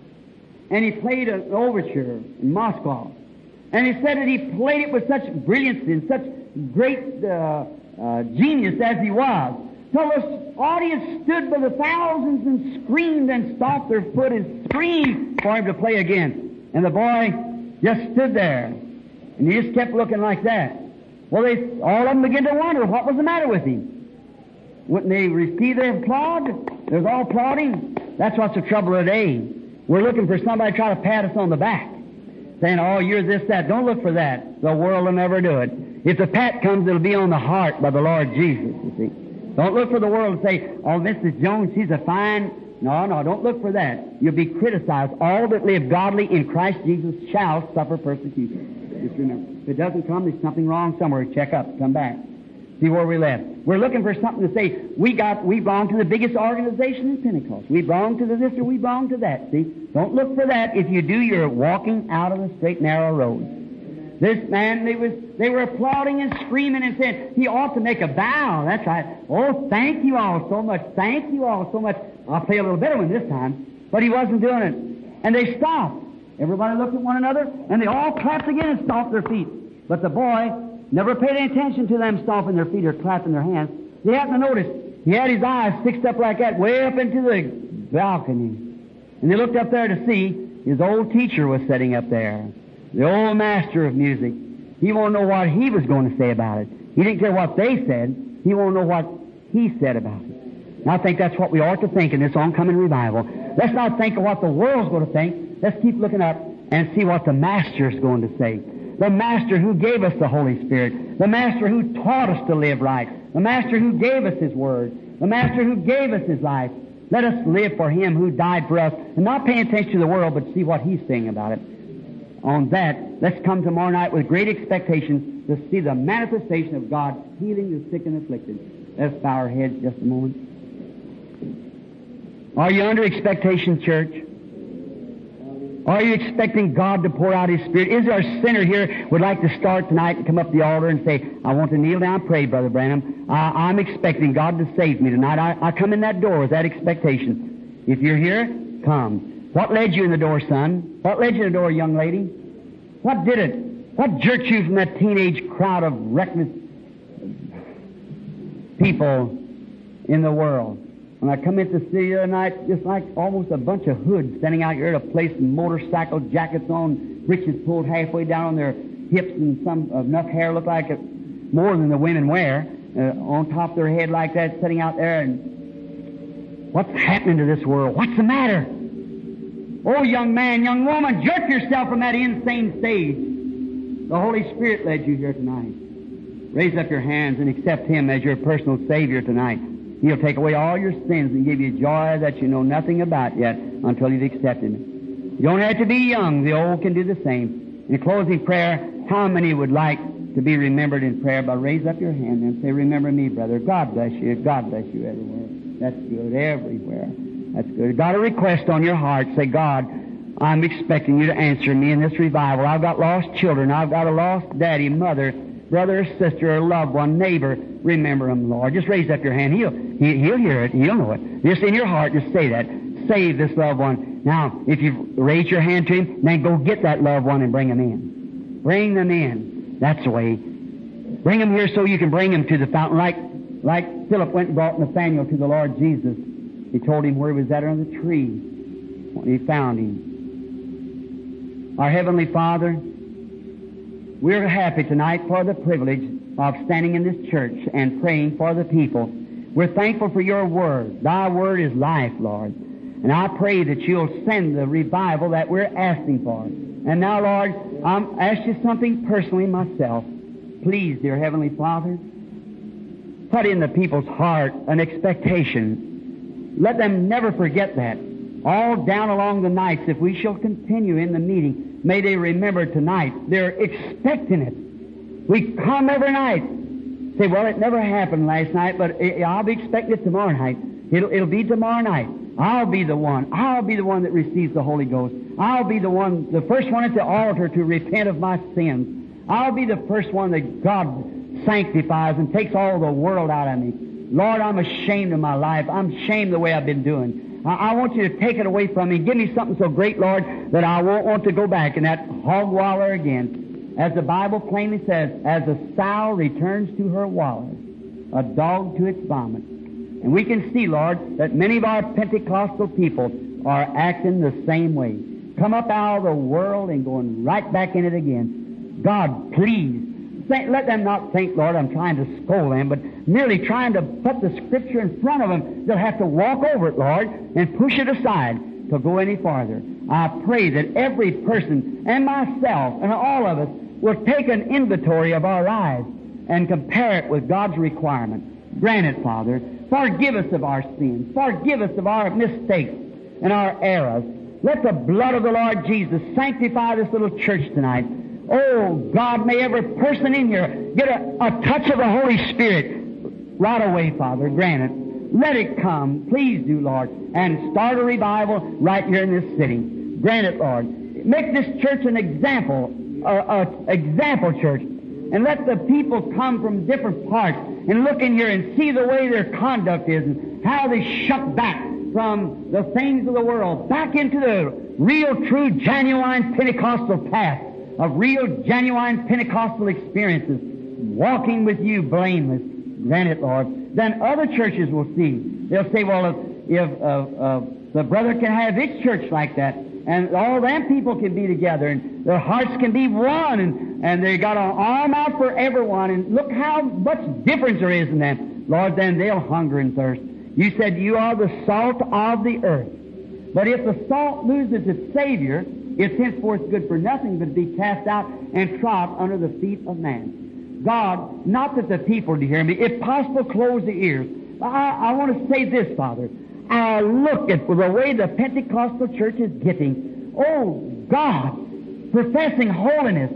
and he played an overture in Moscow. And he said that he played it with such brilliancy and such great uh, uh, genius as he was, till the audience stood by the thousands and screamed and stomped their foot and screamed for him to play again. And the boy just stood there, and he just kept looking like that. Well, they all of them began to wonder what was the matter with him. Wouldn't they receive their applaud? They was all applauding. That's what's the trouble today. We're looking for somebody to try to pat us on the back, saying, oh, you're this, that. Don't look for that. The world will never do it. If the pat comes, it'll be on the heart by the Lord Jesus, you see. Don't look for the world to say, oh, Missus Jones, she's a fine... No, no, don't look for that. You'll be criticized. All that live godly in Christ Jesus shall suffer persecution. Just remember. If it doesn't come, there's something wrong somewhere. Check up. Come back. See where we left. We're looking for something to say, we got, we belong to the biggest organization in Pentecost. We belong to the this or we belong to that. See? Don't look for that. If you do, you're walking out of the straight, narrow road. This man, they was, they were applauding and screaming and saying, he ought to make a bow. That's right. Oh, thank you all so much. Thank you all so much. I'll play a little better one this time. But he wasn't doing it. And they stopped. Everybody looked at one another, and they all clapped again and stomped their feet. But the boy never paid any attention to them stomping their feet or clapping their hands. They happened to notice he had his eyes fixed up like that, way up into the balcony. And they looked up there to see his old teacher was sitting up there, the old master of music. He won't know what he was going to say about it. He didn't care what they said. He won't know what he said about it. And I think that's what we ought to think in this oncoming revival. Let's not think of what the world's going to think. Let's keep looking up and see what the Master's going to say. The Master who gave us the Holy Spirit. The Master who taught us to live right. The Master who gave us His Word. The Master who gave us His life. Let us live for Him who died for us and not pay attention to the world, but see what He's saying about it. On that, let's come tomorrow night with great expectations to see the manifestation of God healing the sick and afflicted. Let's bow our heads just a moment. Are you under expectation, church? Are you expecting God to pour out His Spirit? Is there a sinner here who would like to start tonight and come up to the altar and say, I want to kneel down and pray, Brother Branham. I, I'm expecting God to save me tonight. I, I come in that door with that expectation. If you're here, come. What led you in the door, son? What led you in the door, young lady? What did it? What jerked you from that teenage crowd of reckless people in the world? When I come into the city the other night, just like almost a bunch of hoods standing out here at a place with motorcycle jackets on, breeches pulled halfway down on their hips, and some enough hair looked like it, more than the women wear, uh, on top of their head like that, sitting out there. And what's happening to this world? What's the matter? Oh, young man, young woman, jerk yourself from that insane stage. The Holy Spirit led you here tonight. Raise up your hands and accept Him as your personal Savior tonight. He'll take away all your sins and give you joy that you know nothing about yet until you've accepted Him. You don't have to be young. The old can do the same. In closing prayer, how many would like to be remembered in prayer? But raise up your hand and say, remember me, brother. God bless you. God bless you everywhere. That's good. Everywhere. That's good. Got a request on your heart. Say, God, I'm expecting you to answer me in this revival. I've got lost children. I've got a lost daddy, mother, brother, sister, or loved one, neighbor. Remember him, Lord. Just raise up your hand. He'll, he, he'll hear it. He'll know it. Just in your heart, just say that. Save this loved one. Now, if you've raised your hand to him, then go get that loved one and bring him in. Bring them in. That's the way. Bring them here so you can bring them to the fountain. Like, like Philip went and brought Nathanael to the Lord Jesus. He told him where he was at on the tree when he found him. Our Heavenly Father, we're happy tonight for the privilege of standing in this church and praying for the people. We're thankful for your word. Thy word is life, Lord. And I pray that you'll send the revival that we're asking for. And now, Lord, I'm asking you something personally myself. Please, dear Heavenly Father, put in the people's heart an expectation. Let them never forget that. All down along the nights, if we shall continue in the meeting, may they remember tonight. They're expecting it. We come every night. Say, well, it never happened last night, but I'll be expecting it tomorrow night. It'll, it'll be tomorrow night. I'll be the one. I'll be the one that receives the Holy Ghost. I'll be the one, the first one at the altar to repent of my sins. I'll be the first one that God sanctifies and takes all the world out of me. Lord, I'm ashamed of my life. I'm ashamed of the way I've been doing. I, I want you to take it away from me. Give me something so great, Lord, that I won't want to go back in that hog waller again. As the Bible plainly says, as a sow returns to her waller, a dog to its vomit. And we can see, Lord, that many of our Pentecostal people are acting the same way. Come up out of the world and going right back in it again. God, please, let them not think, Lord, I'm trying to scold them, but merely trying to put the Scripture in front of them. They'll have to walk over it, Lord, and push it aside to go any farther. I pray that every person, and myself, and all of us, will take an inventory of our lives and compare it with God's requirement. Grant it, Father. Forgive us of our sins. Forgive us of our mistakes and our errors. Let the blood of the Lord Jesus sanctify this little church tonight. Oh, God, may every person in here get a, a touch of the Holy Spirit right away, Father. Grant it. Let it come. Please do, Lord, and start a revival right here in this city. Grant it, Lord. Make this church an example, a, a example church, and let the people come from different parts and look in here and see the way their conduct is and how they shuck back from the things of the world back into the real, true, genuine Pentecostal path of real, genuine Pentecostal experiences, walking with you blameless. Grant it, Lord. Then other churches will see. They'll say, well, if, if uh, uh, the brother can have his church like that, and all them people can be together, and their hearts can be one, and, and they got an arm out for everyone, and look how much difference there is in them. Lord, then they'll hunger and thirst. You said you are the salt of the earth. But if the salt loses its Savior, it's henceforth good for nothing but to be cast out and trod under the feet of man. God, not that the people to hear me, if possible, close the ears. I, I want to say this, Father. I look at the way the Pentecostal church is getting. Oh, God, professing holiness.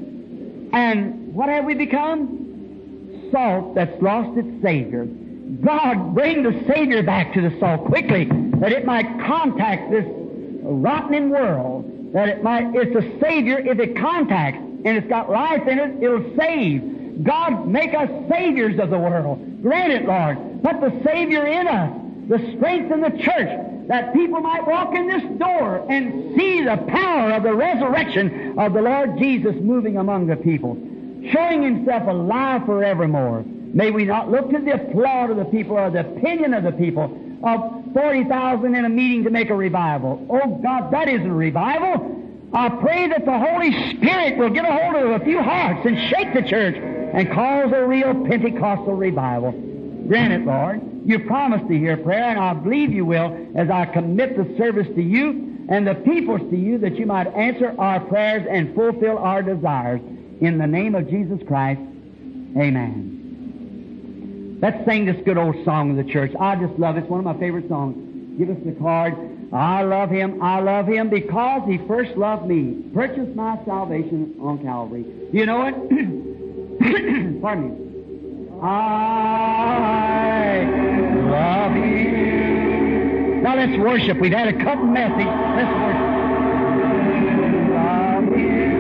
And what have we become? Salt that's lost its Savior. God, bring the Savior back to the salt quickly, that it might contact this rotting world, that it might, it's a Savior. If it contacts and it's got life in it, it'll save. God, make us saviors of the world. Grant it, Lord. Put the Savior in us, the strength in the church, that people might walk in this door and see the power of the resurrection of the Lord Jesus moving among the people, showing Himself alive forevermore. May we not look to the applaud of the people or the opinion of the people of forty thousand in a meeting to make a revival. Oh, God, that isn't a revival. I pray that the Holy Spirit will get a hold of a few hearts and shake the church and cause a real Pentecostal revival. Grant it, Lord. You promised to hear prayer, and I believe you will as I commit the service to you and the peoples to you, that you might answer our prayers and fulfill our desires. In the name of Jesus Christ, amen. Let's sing this good old song of the church. I just love it. It's one of my favorite songs. Give us the card. I love Him, I love Him because He first loved me. Purchased my salvation on Calvary. Do you know it? Pardon me. I love Him. Now let's worship. We've had a couple messages. Let's worship. Love Him.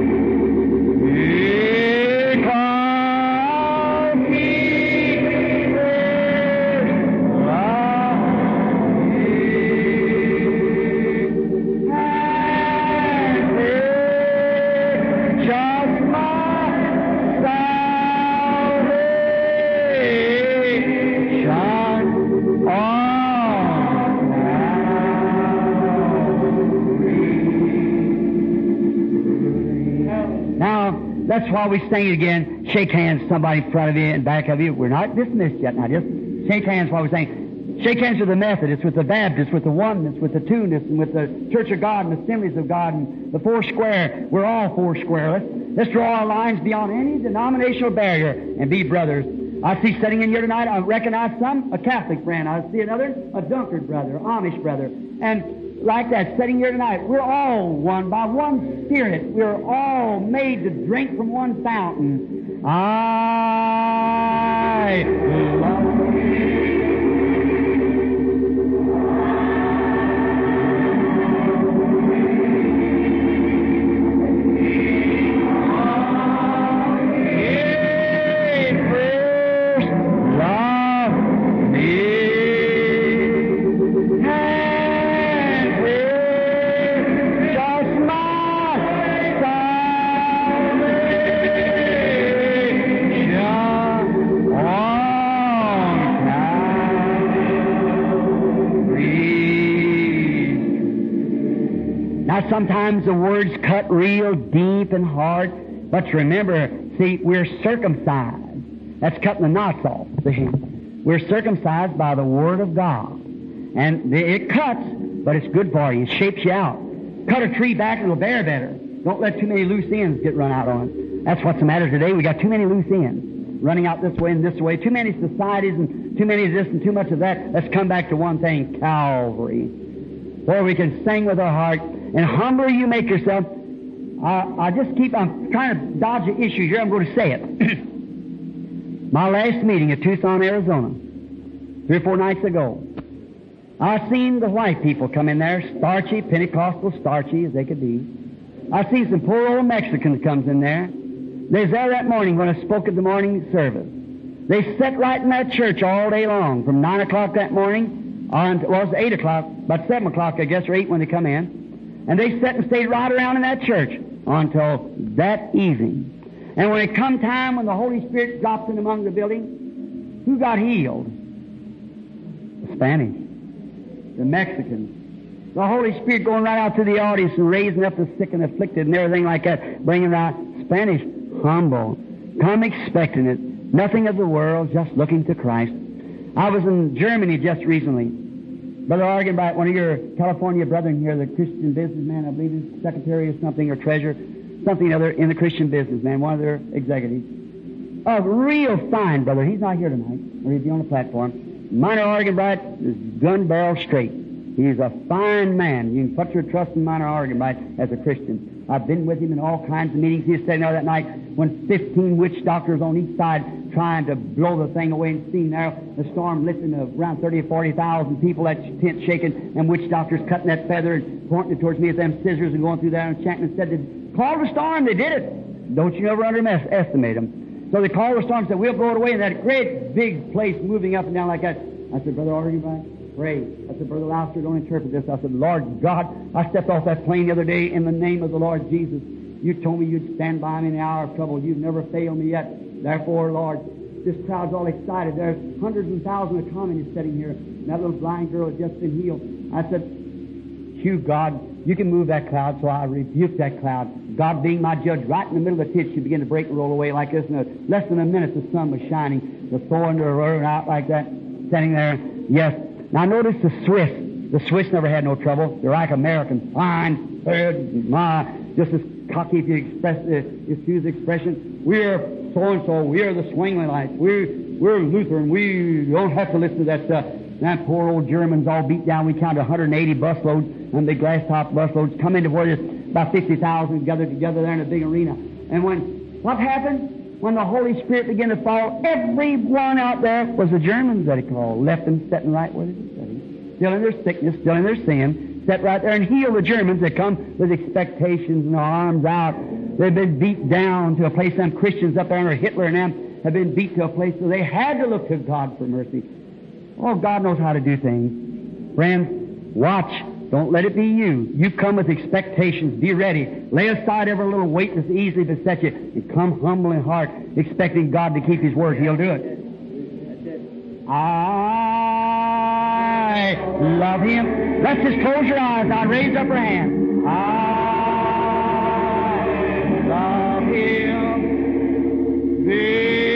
That's why we sing it again. Shake hands, somebody in front of you and back of you. We're not dismissed yet. Now just shake hands while we sing. Shake hands with the Methodists, with the Baptists, with the Oneness, with the Two-ness, and with the Church of God and the Assemblies of God and the Four Square. We're all Four Square. Let's, let's draw our lines beyond any denominational barrier and be brothers. I see sitting in here tonight, I recognize some, a Catholic friend. I see another, a Dunkard brother, Amish brother. And like that, sitting here tonight, we're all one by one Spirit. We're all made to drink from one fountain. I love you. Now, sometimes the words cut real deep and hard, but remember, see, we're circumcised. That's cutting the knots off. See? We're circumcised by the Word of God. And it cuts, but it's good for you. It shapes you out. Cut a tree back and it'll bear better. Don't let too many loose ends get run out on it. That's what's the matter today. We got too many loose ends running out this way and this way. Too many societies and too many of this and too much of that. Let's come back to one thing, Calvary, where we can sing with our heart. And humbly you make yourself. I, I just keep, I'm trying to dodge the issues here. I'm going to say it. My last meeting at Tucson, Arizona, three or four nights ago, I seen the white people come in there, starchy, Pentecostal, starchy as they could be. I seen some poor old Mexicans comes in there. They was there that morning when I spoke at the morning service. They sat right in that church all day long, from nine o'clock that morning on, well, it was eight o'clock, about seven o'clock, I guess, or eight when they come in. And they sat and stayed right around in that church until that evening. And when it come time when the Holy Spirit dropped in among the building, who got healed? The Spanish, the Mexicans. The Holy Spirit going right out to the audience and raising up the sick and afflicted and everything like that, bringing out Spanish, humble, come expecting it, nothing of the world, just looking to Christ. I was in Germany just recently. Brother Argenbright, one of your California brethren here, the Christian businessman, I believe he's secretary or something, or treasurer, something other in the Christian businessman, one of their executives. A real fine brother. He's not here tonight, or he'd be on the platform. Minor Argenbright is gun barrel straight. He's a fine man. You can put your trust in Minor Argenbright as a Christian. I've been with him in all kinds of meetings. He was sitting there that night when fifteen witch doctors on each side trying to blow the thing away, and seeing there the storm lifting of around thirty or forty thousand people, that tent shaking, and witch doctors cutting that feather and pointing it towards me with them scissors and going through there and chanting and said, they called the storm. They did it. Don't you ever underestimate them. So they called the storm and said, we'll blow it away, and that great big place moving up and down like that. I said, Brother Argenbright, pray. I said, Brother Louster, don't interpret this. I said, Lord God, I stepped off that plane the other day in the name of the Lord Jesus. You told me you'd stand by me in the hour of trouble. You've never failed me yet. Therefore, Lord, this crowd's all excited. There's hundreds and thousands of communists sitting here. And that little blind girl has just been healed. I said, you, God, you can move that cloud, so I rebuke that cloud. God being my judge, right in the middle of the pit, she began to break and roll away like this. In a, less than a minute, the sun was shining. The thorn were out like that, standing there. Yes. Now, notice the Swiss. The Swiss never had no trouble. They're like Americans. Fine, good, my, just as cocky, if you express, uh, excuse the expression. We're so-and-so. We're the Zwinglites. We're, we're Lutheran. We don't have to listen to that stuff. That poor old Germans all beat down. We counted one hundred eighty busloads, and big glass-top busloads come into where there's about fifty thousand gathered together there in a big arena. And when, what happened? When the Holy Spirit began to fall, everyone out there was the Germans that he called, left them sitting right where they were sitting, still in their sickness, still in their sin, sat right there and healed the Germans that come with expectations and their arms out. They've been beat down to a place, them Christians up there under Hitler and them have been beat to a place where they had to look to God for mercy. Oh, God knows how to do things. Friends, watch. Don't let it be you. You come with expectations. Be ready. Lay aside every little weight that's easily beset you, and come humble in heart, expecting God to keep His word. He'll do it. I love Him. Let's just close your eyes now and raise up your hand. I love Him. Because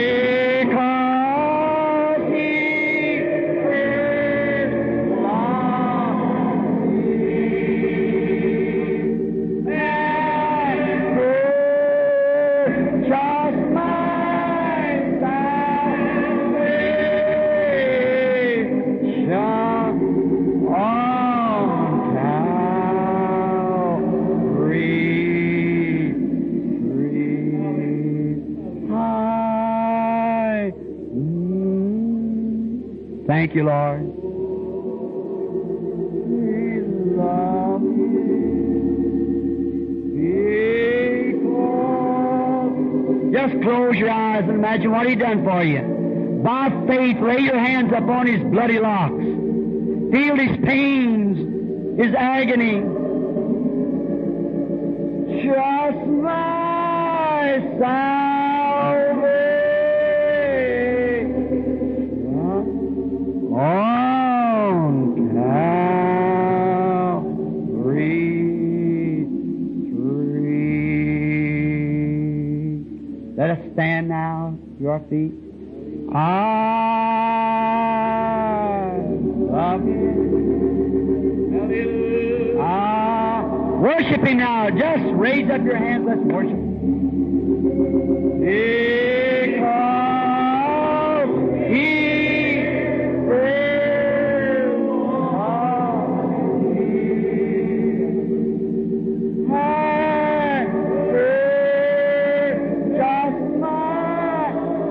thank you, Lord. We love you. Just close your eyes and imagine what He done for you. By faith, lay your hands upon His bloody locks. Feel His pains, His agony. Just my salvation. On Calvary, stand now to your feet. I love Him. Hallelujah. Ah, worship Him now. Just raise up your hands. Let's worship Him. Because He is holy. Has purchased my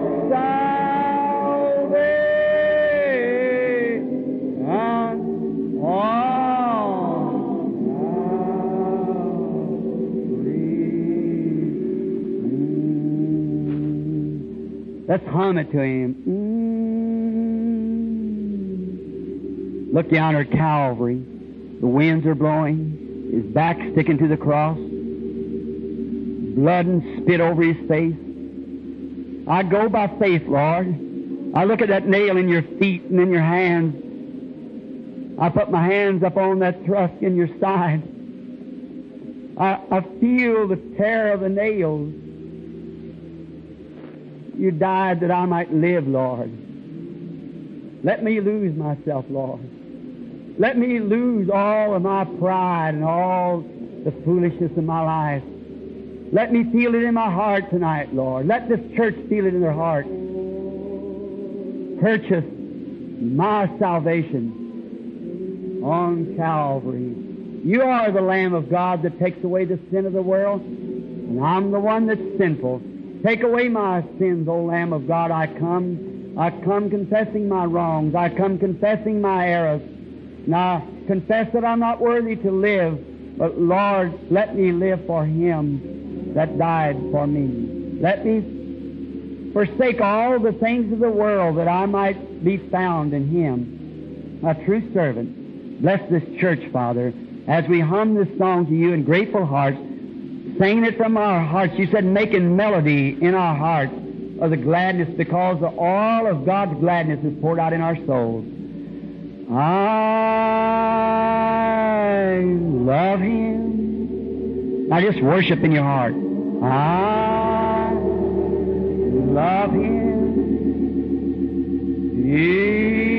salvation on Calvary. Let's hum it to Him. Mm. Look yonder at Calvary. The winds are blowing. His back sticking to the cross. Blood and spit over His face. I go by faith, Lord. I look at that nail in your feet and in your hands. I put my hands up on that thrust in your side. I, I feel the tear of the nails. You died that I might live, Lord. Let me lose myself, Lord. Let me lose all of my pride and all the foolishness of my life. Let me feel it in my heart tonight, Lord. Let this church feel it in their heart. Purchase my salvation on Calvary. You are the Lamb of God that takes away the sin of the world, and I'm the one that's sinful. Take away my sins, O Lamb of God. I come, I come confessing my wrongs. I come confessing my errors. And I confess that I'm not worthy to live, but Lord, let me live for Him that died for me. Let me forsake all the things of the world that I might be found in Him, a true servant. Bless this church, Father, as we hum this song to You in grateful hearts, singing it from our hearts. You said making melody in our hearts of the gladness, because the oil of God's gladness is poured out in our souls. I love Him. Now just worship in your heart. I love Him. He